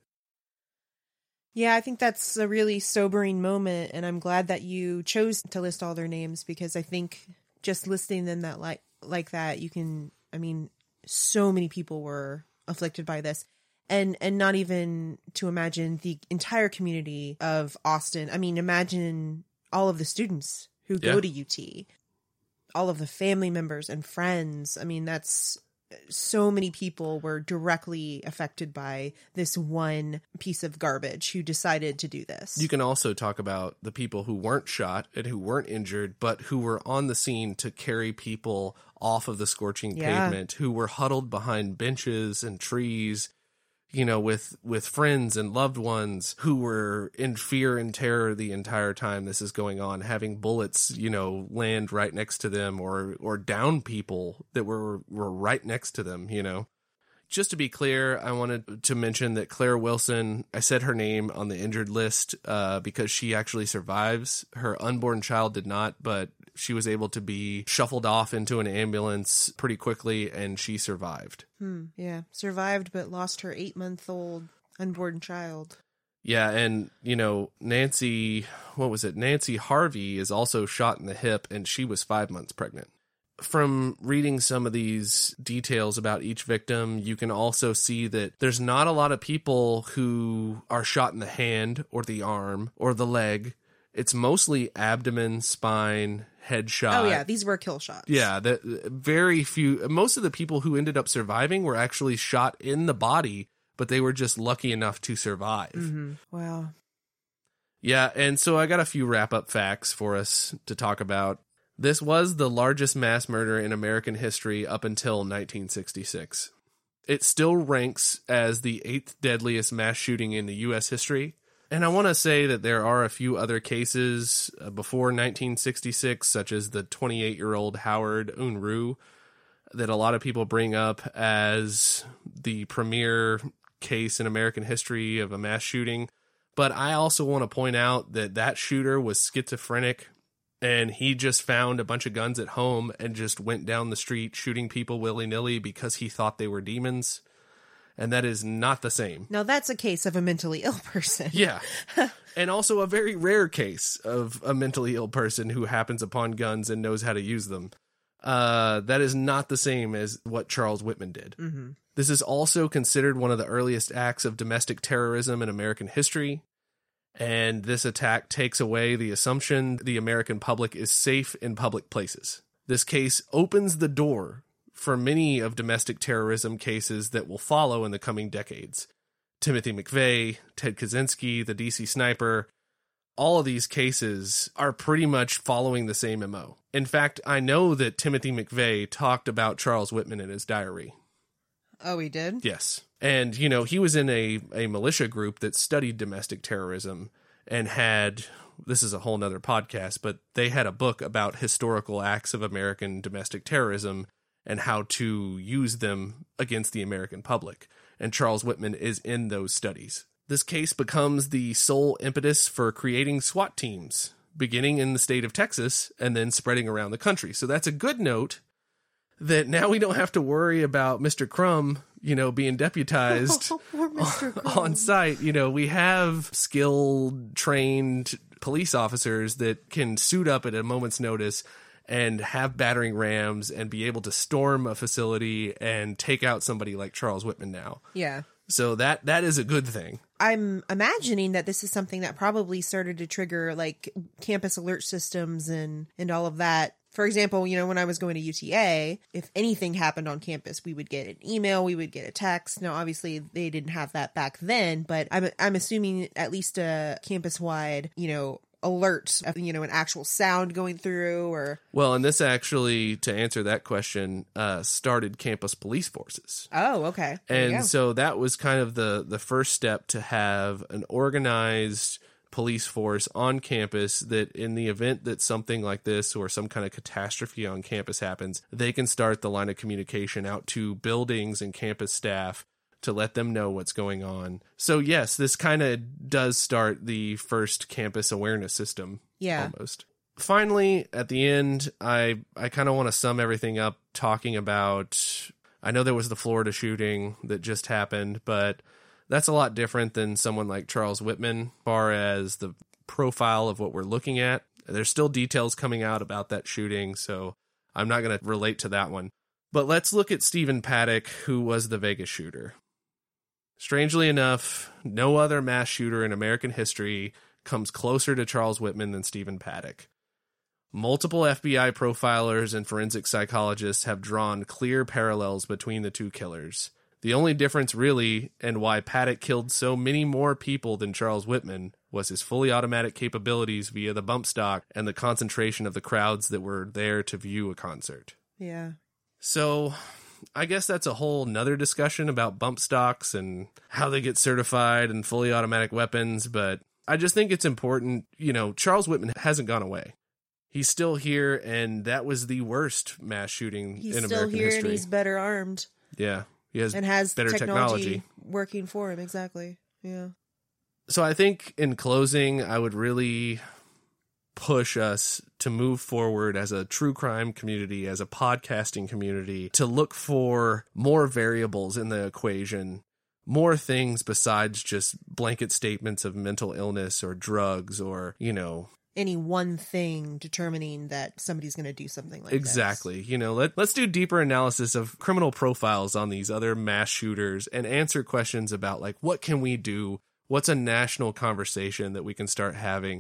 Yeah, I think that's a really sobering moment, and I'm glad that you chose to list all their names, because I think just listing them that like like that, you can, I mean, so many people were afflicted by this. And and not even to imagine the entire community of Austin. I mean, imagine all of the students who Yeah. go to U T, all of the family members and friends. I mean, that's so many people were directly affected by this one piece of garbage who decided to do this. You can also talk about the people who weren't shot and who weren't injured, but who were on the scene to carry people off of the scorching Yeah. pavement, who were huddled behind benches and trees, you know, with, with friends and loved ones who were in fear and terror the entire time this is going on, having bullets, you know, land right next to them or, or down people that were, were right next to them, you know. Just to be clear, I wanted to mention that Claire Wilson, I said her name on the injured list uh, because she actually survives. Her unborn child did not, but she was able to be shuffled off into an ambulance pretty quickly, and she survived. Hmm, yeah, survived but lost her eight-month-old unborn child. Yeah, and, you know, Nancy, what was it? Nancy Harvey is also shot in the hip, and she was five months pregnant. From reading some of these details about each victim, you can also see that there's not a lot of people who are shot in the hand or the arm or the leg It's mostly abdomen, spine, headshot. Oh yeah, these were kill shots. Yeah, that very few. Most of the people who ended up surviving were actually shot in the body, but they were just lucky enough to survive. Mm-hmm. Wow. Yeah, and so I got a few wrap-up facts for us to talk about. This was the largest mass murder in American history up until nineteen sixty-six. It still ranks as the eighth deadliest mass shooting in the U S history. And I want to say that there are a few other cases before nineteen sixty-six, such as the twenty-eight-year-old Howard Unruh, that a lot of people bring up as the premier case in American history of a mass shooting. But I also want to point out that that shooter was schizophrenic, and he just found a bunch of guns at home and just went down the street shooting people willy-nilly because he thought they were demons. And that is not the same. Now that's a case of a mentally ill person. Yeah. And also a very rare case of a mentally ill person who happens upon guns and knows how to use them. Uh, that is not the same as what Charles Whitman did. Mm-hmm. This is also considered one of the earliest acts of domestic terrorism in American history. And this attack takes away the assumption the American public is safe in public places. This case opens the door for many of domestic terrorism cases that will follow in the coming decades. Timothy McVeigh, Ted Kaczynski, the D C Sniper, all of these cases are pretty much following the same M O. In fact, I know that Timothy McVeigh talked about Charles Whitman in his diary. Oh, he did? Yes. And, you know, he was in a, a militia group that studied domestic terrorism and had, this is a whole nother podcast, but they had a book about historical acts of American domestic terrorism and how to use them against the American public. And Charles Whitman is in those studies. This case becomes the sole impetus for creating SWAT teams, beginning in the state of Texas and then spreading around the country. So that's a good note that now we don't have to worry about Mister Crumb, you know, being deputized oh, poor Mister on, on site. You know, we have skilled, trained police officers that can suit up at a moment's notice and have battering rams and be able to storm a facility and take out somebody like Charles Whitman now. Yeah. So that that is a good thing. I'm imagining that this is something that probably started to trigger like campus alert systems and, and all of that. For example, you know, when I was going to U T A, if anything happened on campus, we would get an email, we would get a text. Now, obviously, they didn't have that back then, but I'm I'm assuming at least a campus-wide, you know, alert of, you know, an actual sound going through or... Well, and this actually, to answer that question, uh, started campus police forces. Oh, okay. There and so that was kind of the, the first step to have an organized police force on campus that in the event that something like this or some kind of catastrophe on campus happens, they can start the line of communication out to buildings and campus staff to let them know what's going on. So yes, this kind of does start the first campus awareness system. Yeah. Almost. Finally, at the end, I, I kind of want to sum everything up talking about, I know there was the Florida shooting that just happened, but that's a lot different than someone like Charles Whitman, as far as the profile of what we're looking at. There's still details coming out about that shooting, so I'm not going to relate to that one. But let's look at Stephen Paddock, who was the Vegas shooter. Strangely enough, no other mass shooter in American history comes closer to Charles Whitman than Stephen Paddock. Multiple F B I profilers and forensic psychologists have drawn clear parallels between the two killers. The only difference really, and why Paddock killed so many more people than Charles Whitman, was his fully automatic capabilities via the bump stock and the concentration of the crowds that were there to view a concert. Yeah. So I guess that's a whole nother discussion about bump stocks and how they get certified and fully automatic weapons, but I just think it's important, you know, Charles Whitman hasn't gone away. He's still here, and that was the worst mass shooting he's in still American here history. And he's better armed. Yeah. He has, and has better technology, technology working for him. Exactly. Yeah. So I think in closing, I would really push us to move forward as a true crime community, as a podcasting community, to look for more variables in the equation, more things besides just blanket statements of mental illness or drugs or, you know, any one thing determining that somebody's going to do something like exactly. this. You know, let, let's do deeper analysis of criminal profiles on these other mass shooters and answer questions about, like, what can we do? What's a national conversation that we can start having?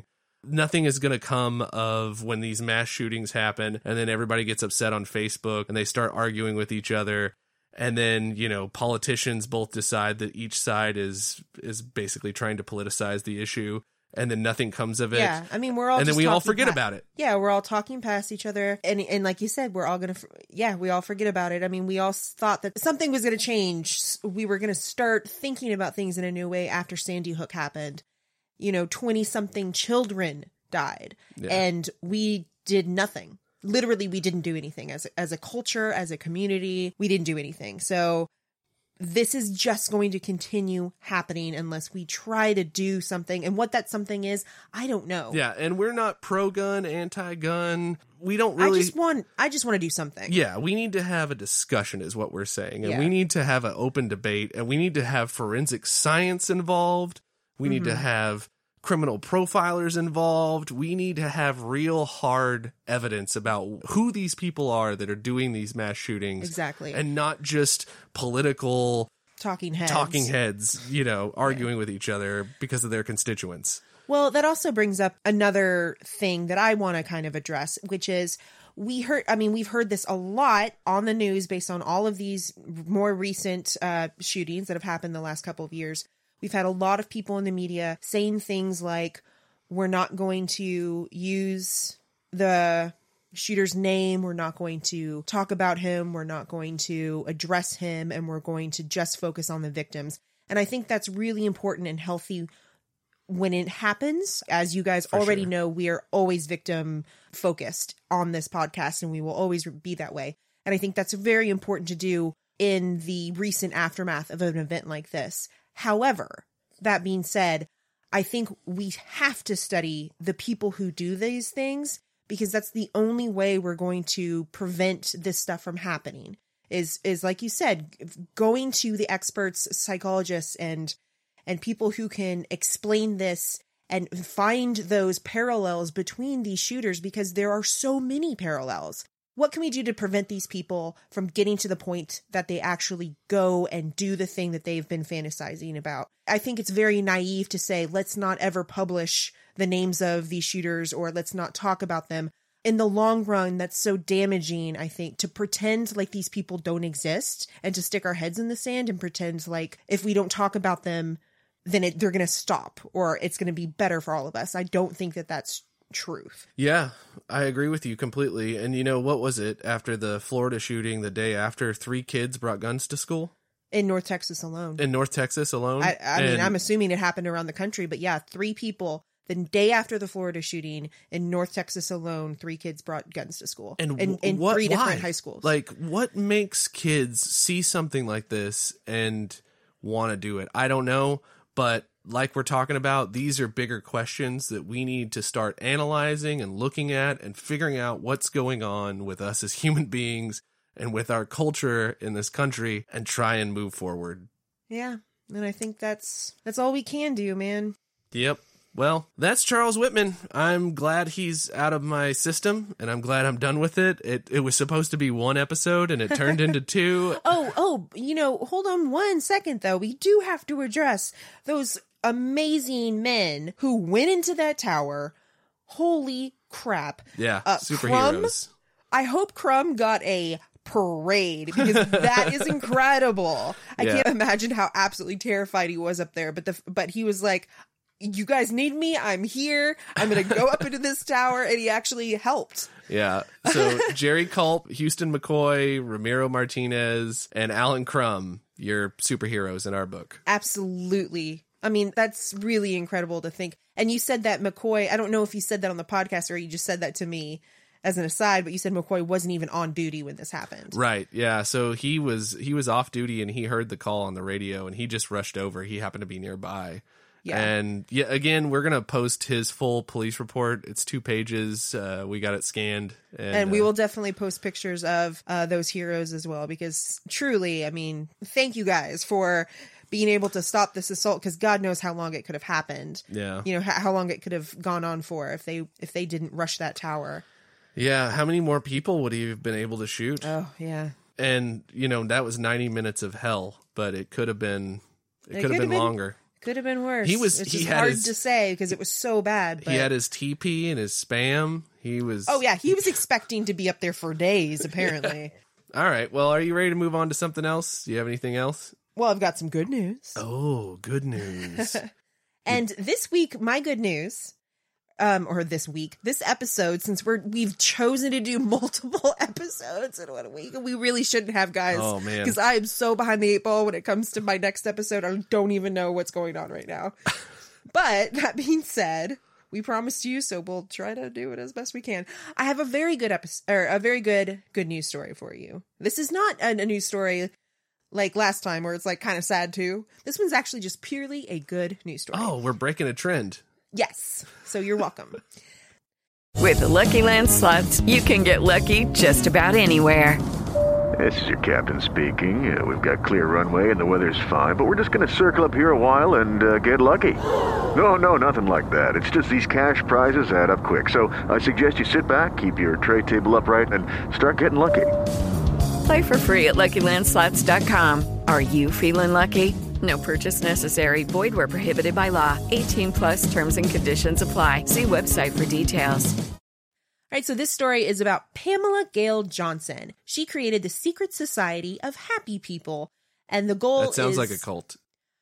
Nothing is going to come of when these mass shootings happen and then everybody gets upset on Facebook and they start arguing with each other. And then, you know, politicians both decide that each side is is basically trying to politicize the issue. And then nothing comes of it. Yeah, I mean, we're all and just then we all talking forget pa- about it. Yeah, we're all talking past each other, and and like you said, we're all gonna. Yeah, we all forget about it. I mean, we all s- thought that something was gonna change. We were gonna start thinking about things in a new way after Sandy Hook happened. You know, twenty something children died, Yeah. and we did nothing. Literally, we didn't do anything as a, as a culture, as a community. We didn't do anything. So this is just going to continue happening unless we try to do something. And what that something is, I don't know. Yeah, and we're not pro-gun, anti-gun. We don't really... I just want I just want to do something. Yeah, we need to have a discussion is what we're saying. And Yeah. we need to have an open debate. And we need to have forensic science involved. We need Mm-hmm. to have criminal profilers involved. We need to have real hard evidence about who these people are that are doing these mass shootings. Exactly. And not just political Talking heads. talking heads, you know, arguing with each other because of their constituents. Well, that also brings up another thing that I want to kind of address, which is we heard, I mean, we've heard this a lot on the news based on all of these more recent uh, shootings that have happened the last couple of years. We've had a lot of people in the media saying things like, we're not going to use the shooter's name. We're not going to talk about him. We're not going to address him. And we're going to just focus on the victims. And I think that's really important and healthy when it happens. As you guys For already sure. know, we are always victim focused on this podcast, and we will always be that way. And I think that's very important to do in the recent aftermath of an event like this. However, that being said, I think we have to study the people who do these things, because that's the only way we're going to prevent this stuff from happening. Is is like you said, going to the experts, psychologists, and and people who can explain this and find those parallels between these shooters, because there are so many parallels. What can we do to prevent these people from getting to the point that they actually go and do the thing that they've been fantasizing about? I think it's very naive to say, let's not ever publish the names of these shooters, or let's not talk about them. In the long run, that's so damaging, I think, to pretend like these people don't exist and to stick our heads in the sand and pretend like if we don't talk about them, then it, they're going to stop, or it's going to be better for all of us. I don't think that that's truth. Yeah, I agree with you completely. And you know, what was it after the Florida shooting the day after? Three kids brought guns to school? In North Texas alone. In North Texas alone? I, I mean, And- I'm assuming it happened around the country, but yeah, three people the day after the Florida shooting in North Texas alone, three kids brought guns to school. And in, in what, three different why? high schools. Like, what makes kids see something like this and want to do it? I don't know, but like we're talking about, these are bigger questions that we need to start analyzing and looking at and figuring out what's going on with us as human beings and with our culture in this country, and try and move forward. Yeah. And I think that's that's all we can do, man. Yep. Well, that's Charles Whitman. I'm glad he's out of my system, and I'm glad I'm done with it. It it was supposed to be one episode, and it turned into two. Oh, oh, you know, hold on one second, though. We do have to address those amazing men who went into that tower. Holy crap. Yeah, Uh, superheroes. I hope Crumb got a parade, because that is incredible. I Yeah. can't imagine how absolutely terrified he was up there, but the but he was like, you guys need me, I'm here, I'm gonna go up into this tower, and he actually helped. Yeah. So Jerry Culp, Houston McCoy, Ramiro Martinez, and Alan Crum, your superheroes in our book. Absolutely. I mean, that's really incredible to think. And you said that McCoy, I don't know if you said that on the podcast or you just said that to me as an aside, but you said McCoy wasn't even on duty when this happened. Right. Yeah. So he was he was off duty, and he heard the call on the radio, and he just rushed over. He happened to be nearby. Yeah. And yeah, again, we're going to post his full police report. It's two pages. Uh, we got it scanned. And, And we uh, will definitely post pictures of uh, those heroes as well, because truly, I mean, thank you guys for being able to stop this assault, because God knows how long it could have happened. Yeah. You know, how, how long it could have gone on for if they if they didn't rush that tower. Yeah. How many more people would he have been able to shoot? Oh, yeah. And, you know, that was ninety minutes of hell, but it could have been, it, It could have could been, have been- longer. Could have been worse. He was- It's he just had hard his- to say because it was so bad. But... He had his T P and his spam. He was... Oh, yeah. He was expecting to be up there for days, apparently. All right. Well, are you ready to move on to something else? Do you have anything else? Well, I've got some good news. Oh, good news. And this week, my good news, um, or this week, this episode, since we're we've chosen to do multiple episodes in one week, and we really shouldn't have, guys. Oh, man. Because I am so behind the eight ball when it comes to my next episode. I don't even know what's going on right now. But that being said, we promised you, so we'll try to do it as best we can. I have a very good episode, or a very good good news story for you. This is not a, a news story like last time, where it's like kind of sad too. This one's actually just purely a good news story. Oh, we're breaking a trend. Yes. So you're welcome. With the Lucky Land Slots, you can get lucky just about anywhere. This is your captain speaking. Uh, we've got clear runway and the weather's fine, but we're just going to circle up here a while and uh, get lucky. No, no, nothing like that. It's just these cash prizes add up quick. So I suggest you sit back, keep your tray table upright, and start getting lucky. Play for free at Lucky Land Slots dot com. Are you feeling lucky? No purchase necessary. Void where prohibited by law. eighteen plus terms and conditions apply. See website for details. All right, so this story is about Pamela Gail Johnson. She created the Secret Society of Happy People, and the goal is... That sounds like a cult.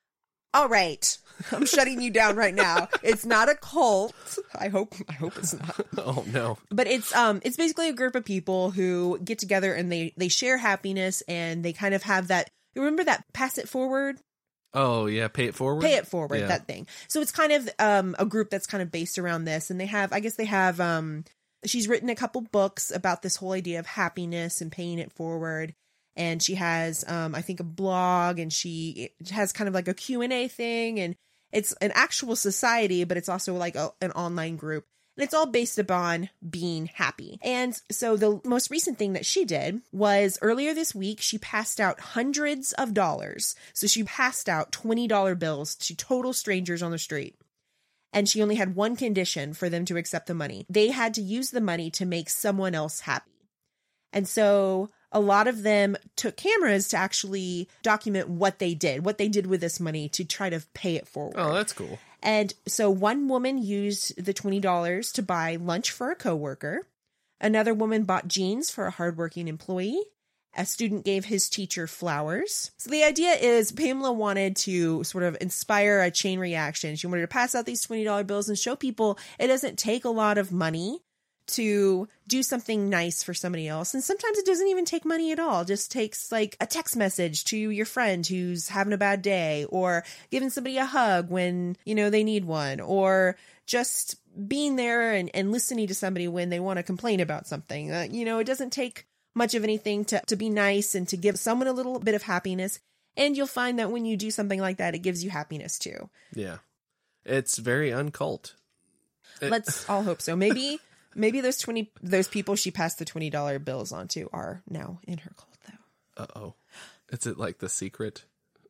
All right, I'm shutting you down right now. It's not a cult. I hope. I hope it's not. Oh no! But it's um, it's basically a group of people who get together and they they share happiness, and they kind of have that. You remember that pass it forward? Oh yeah, pay it forward. Pay it forward. Yeah. That thing. So it's kind of um a group that's kind of based around this, and they have. I guess they have um. She's written a couple books about this whole idea of happiness and paying it forward. And she has, um, I think, a blog, and she has kind of like a Q and A thing. And it's an actual society, but it's also like a, an online group. And it's all based upon being happy. And so the most recent thing that she did was earlier this week, she passed out hundreds of dollars. So she passed out twenty dollar bills to total strangers on the street. And she only had one condition for them to accept the money. They had to use the money to make someone else happy. And so a lot of them took cameras to actually document what they did, what they did with this money to try to pay it forward. Oh, that's cool. And so one woman used the twenty dollars to buy lunch for a coworker. Another woman bought jeans for a hardworking employee. A student gave his teacher flowers. So the idea is Pamela wanted to sort of inspire a chain reaction. She wanted to pass out these twenty dollar bills and show people it doesn't take a lot of money to do something nice for somebody else. And sometimes it doesn't even take money at all. It just takes like a text message to your friend who's having a bad day, or giving somebody a hug when, you know, they need one, or just being there and, and listening to somebody when they want to complain about something. Uh, you know, it doesn't take much of anything to, to be nice and to give someone a little bit of happiness. And you'll find that when you do something like that, it gives you happiness too. Yeah. It's very uncult. It- Let's all hope so. Maybe, maybe those twenty, those people she passed the twenty dollar bills on to are now in her cult though. Uh-oh. Is it like The Secret?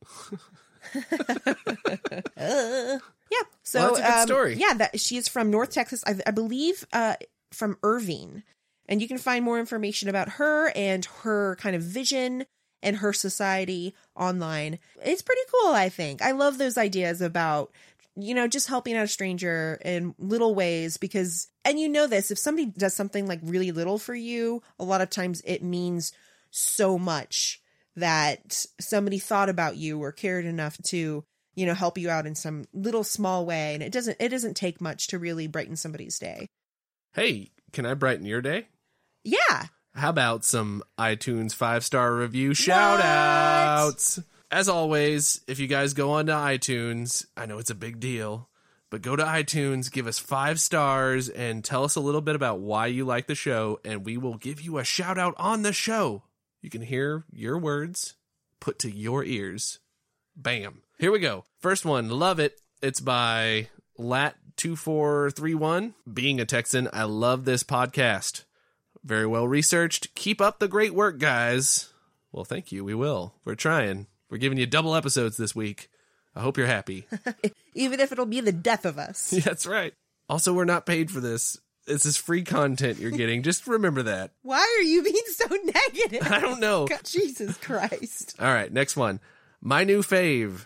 uh, yeah. So Well, that's a good um, story. Yeah, that she is from North Texas. I, I believe uh, from Irving. And you can find more information about her and her kind of vision and her society online. It's pretty cool, I think. I love those ideas about, you know, just helping out a stranger in little ways because, and you know this, if somebody does something like really little for you, a lot of times it means so much that somebody thought about you or cared enough to, you know, help you out in some little small way. And it doesn't, it doesn't take much to really brighten somebody's day. Hey, can I brighten your day? Yeah. How about some iTunes five-star review shout-outs? As always, if you guys go onto iTunes, I know it's a big deal, but go to iTunes, give us five stars, and tell us a little bit about why you like the show, and we will give you a shout-out on the show. You can hear your words put to your ears. Bam. Here we go. First one, love it. It's by Lat two four three one. Being a Texan, I love this podcast. Very well researched. Keep up the great work, guys. Well, thank you. We will. We're trying. We're giving you double episodes this week. I hope you're happy. Even if it'll be the death of us. That's right. Also, we're not paid for this. This is free content you're getting. Just remember that. Why are you being so negative? I don't know. God, Jesus Christ. All right, next one. My new fave.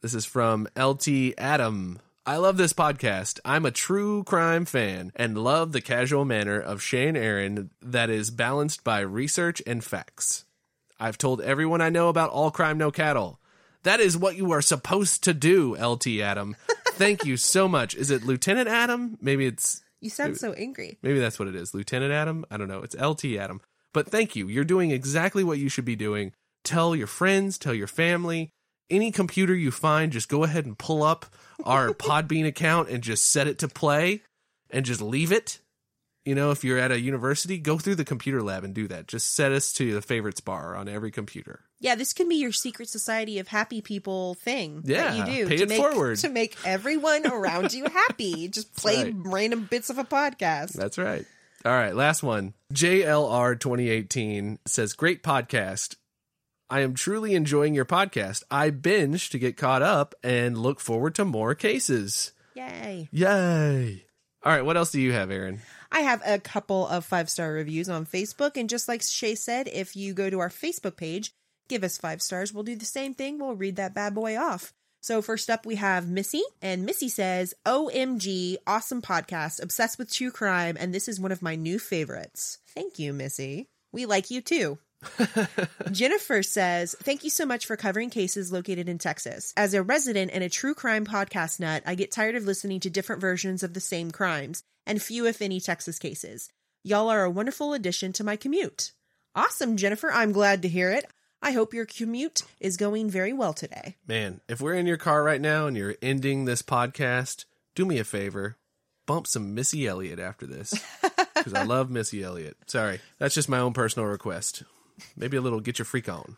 This is from L T Adam. I love this podcast. I'm a true crime fan and love the casual manner of Shay and Aaron that is balanced by research and facts. I've told everyone I know about All Crime No Cattle. That is what you are supposed to do, L T Adam. Thank you so much. Is it Lieutenant Adam? Maybe it's... You sound maybe, so angry. Maybe that's what it is. Lieutenant Adam? I don't know. It's L T Adam. But thank you. You're doing exactly what you should be doing. Tell your friends, tell your family. Any computer you find, just go ahead and pull up our Podbean account and just set it to play and just leave it. You know, if you're at a university, go through the computer lab and do that. Just set us to the favorites bar on every computer. Yeah, this can be your secret society of happy people thing Yeah, that you do. pay to it make, forward. To make everyone around you happy. Just play right. random bits of a podcast. That's right. All right, last one. J L R twenty eighteen says, great podcast. I am truly enjoying your podcast. I binge to get caught up and look forward to more cases. Yay. Yay. All right, what else do you have, Aaron? I have a couple of five-star reviews on Facebook, and just like Shay said, if you go to our Facebook page, give us five stars, we'll do the same thing. We'll read that bad boy off. So first up, we have Missy, and Missy says, O M G, awesome podcast, obsessed with true crime, and this is one of my new favorites. Thank you, Missy. We like you too. Jennifer says, thank you so much for covering cases located in Texas. As a resident and a true crime podcast nut, I get tired of listening to different versions of the same crimes, and few if any Texas cases. Y'all are a wonderful addition to my commute. Awesome, Jennifer. I'm glad to hear it. I hope your commute is going very well today. Man, if we're in your car right now and you're ending this podcast, do me a favor. Bump some Missy Elliott after this. Because I love Missy Elliott. Sorry. That's just my own personal request. Maybe a little get your freak on.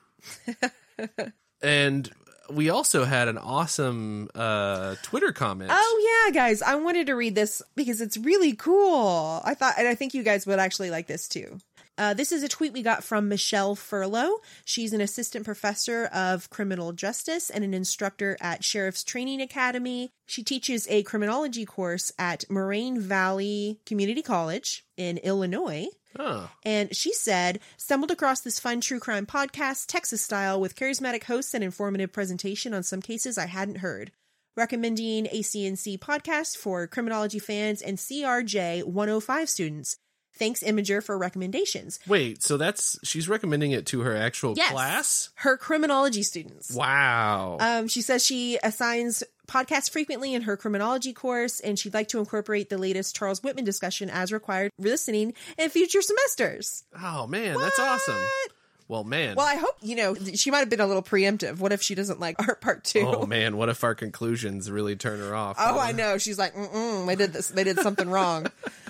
And we also had an awesome uh, Twitter comment. Oh, yeah, guys. I wanted to read this because it's really cool. I thought, and I think you guys would actually like this too. Uh, this is a tweet we got from Michelle Furlow. She's an assistant professor of criminal justice and an instructor at Sheriff's Training Academy. She teaches a criminology course at Moraine Valley Community College in Illinois. Oh. And she said, stumbled across this fun true crime podcast, Texas style, with charismatic hosts and informative presentation on some cases I hadn't heard. Recommending A C N C podcast for criminology fans and C R J one oh five students. Thanks, Imager, for recommendations. Wait, so that's she's recommending it to her actual Yes, class? her criminology students. Wow. Um, she says she assigns podcasts frequently in her criminology course, and she'd like to incorporate the latest Charles Whitman discussion as required for listening in future semesters. Oh, man, that's awesome. Well, man. Well, I hope, you know, she might have been a little preemptive. What if she doesn't like art part two? Oh, man, what if our conclusions really turn her off? Oh, I know. She's like, mm-mm, they did this. They did something wrong.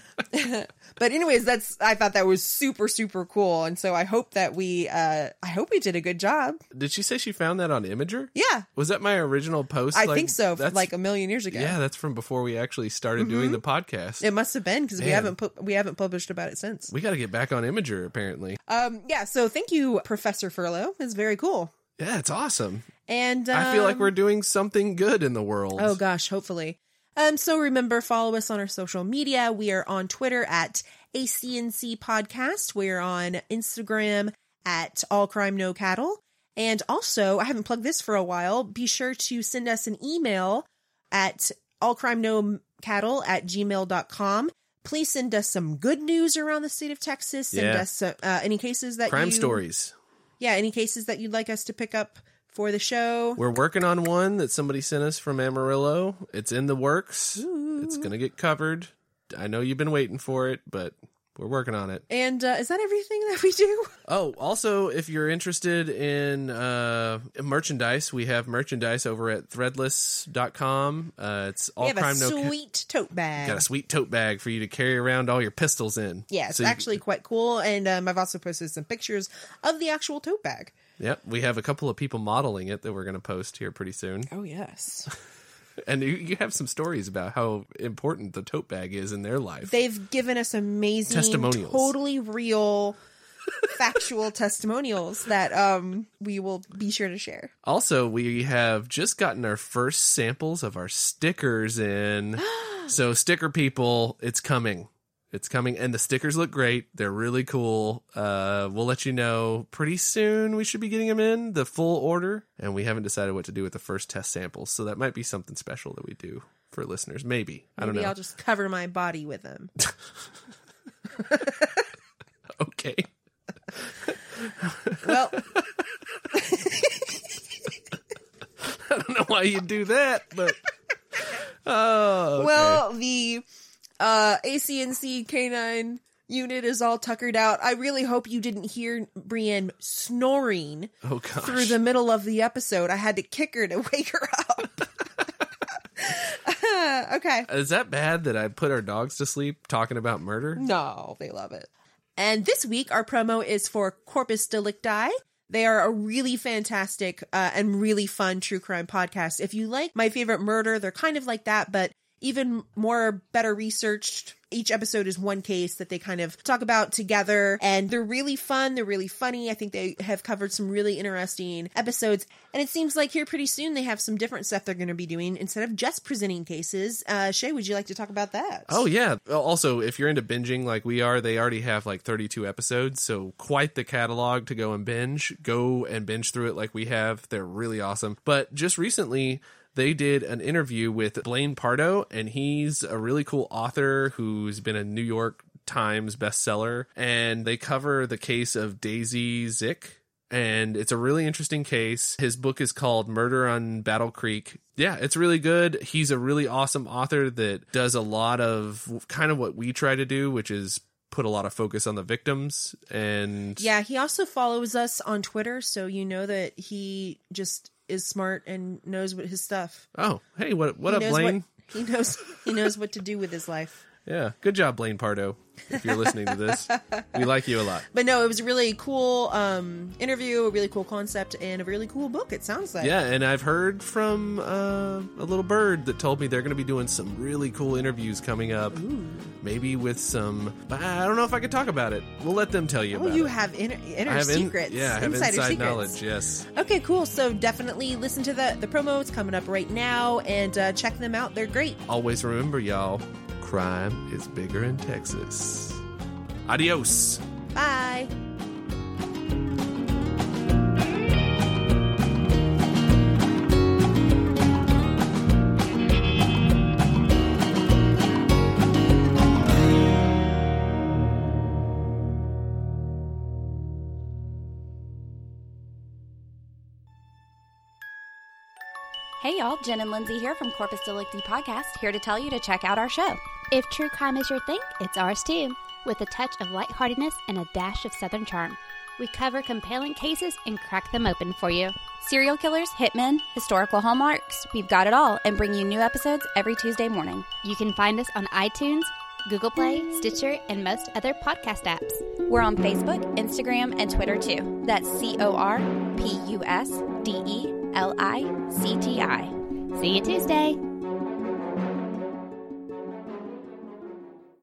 But anyways, that's, I thought that was super, super cool. And so I hope that we, uh, I hope we did a good job. Did she say she found that on Imager? Yeah. Was that my original post? I Like, think so. that's- Like a million years ago. Yeah, that's from before we actually started doing the podcast. It must have been because we Man. haven't pu- we haven't published about it since. We got to get back on Imager, apparently. Um, yeah. So thank you, Professor Furlow. It's very cool. Yeah, it's awesome. And um, I feel like we're doing something good in the world. Oh gosh, hopefully. Um, so remember, follow us on our social media. We are on Twitter at A C N C Podcast. We're on Instagram at All Crime No Cattle. And also, I haven't plugged this for a while. Be sure to send us an email at allcrimeno-cattle at gmail dot com. Please send us some good news around the state of Texas. Send Yeah. us uh, any cases that Crime you, stories. Yeah, any cases that you'd like us to pick up for the show. We're working on one that somebody sent us from Amarillo. It's in the works. Ooh. It's going to get covered. I know you've been waiting for it, but we're working on it. And uh, is that everything that we do? Oh, also, if you're interested in uh, merchandise, we have merchandise over at threadless dot com. Uh, it's all we have crime a no ca- sweet tote bag. Got a sweet tote bag for you to carry around all your pistols in. Yeah, it's So you- actually quite cool. And um, I've also posted some pictures of the actual tote bag. Yep, we have a couple of people modeling it that we're going to post here pretty soon. Oh, yes. And you, you have some stories about how important the tote bag is in their life. They've given us amazing, Testimonials. totally real, factual testimonials that um we will be sure to share. Also, we have just gotten our first samples of our stickers in. So, sticker people, it's coming. It's coming, and the stickers look great. They're really cool. Uh, we'll let you know pretty soon. We should be getting them in, the full order, and we haven't decided what to do with the first test samples, so that might be something special that we do for listeners. Maybe. I don't know. Maybe I'll just cover my body with them. Okay. Well... I don't know why you do that, but... Oh, okay. Well, the... Uh, A C N C canine unit is all tuckered out. I really hope you didn't hear Brienne snoring oh, gosh. through the middle of the episode. I had to kick her to wake her up. Okay. Is that bad that I put our dogs to sleep talking about murder? No, they love it. And this week, our promo is for Corpus Delicti. They are a really fantastic uh, and really fun true crime podcast. If you like My Favorite Murder, they're kind of like that, but even more better researched. Each episode is one case that they kind of talk about together, and they're really fun. They're really funny. I think they have covered some really interesting episodes, and it seems like here pretty soon they have some different stuff they're going to be doing instead of just presenting cases. Uh, Shay, would you like to talk about that? Oh, yeah. Also, if you're into binging like we are, they already have like thirty-two episodes, so quite the catalog to go and binge. Go and binge through it like we have. They're really awesome. But just recently, they did an interview with Blaine Pardo, and he's a really cool author who's been a New York Times bestseller, and they cover the case of Daisy Zick, and it's a really interesting case. His book is called Murder on Battle Creek. Yeah, it's really good. He's a really awesome author that does a lot of kind of what we try to do, which is put a lot of focus on the victims. And yeah, he also follows us on Twitter, so you know that he just is smart and knows what his stuff. Oh, hey, what what he up, Blaine? What, he knows he knows what to do with his life. Yeah, good job, Blaine Pardo, if you're listening to this. We like you a lot. But no, it was a really cool um, interview, a really cool concept, and a really cool book, it sounds like. Yeah, and I've heard from uh, a little bird that told me they're going to be doing some really cool interviews coming up. Ooh. Maybe with some... I don't know if I can talk about it. We'll let them tell you oh, about you it. have inner, inner I have in, secrets. Yeah, I have Insider inside secrets. knowledge, yes. Okay, cool. So definitely listen to the, the promo. It's coming up right now, and uh, check them out. They're great. Always remember, y'all, crime is bigger in Texas. Adios. Bye. Hey y'all, Jen and Lindsay here from Corpus Delicti Podcast, here to tell you to check out our show. If true crime is your thing, it's ours too, with a touch of lightheartedness and a dash of Southern charm. We cover compelling cases and crack them open for you. Serial killers, hitmen, historical hallmarks, we've got it all, and bring you new episodes every Tuesday morning. You can find us on iTunes, Google Play, Stitcher, and most other podcast apps. We're on Facebook, Instagram, and Twitter too. That's C O R P U S D E L I C T I. See you Tuesday.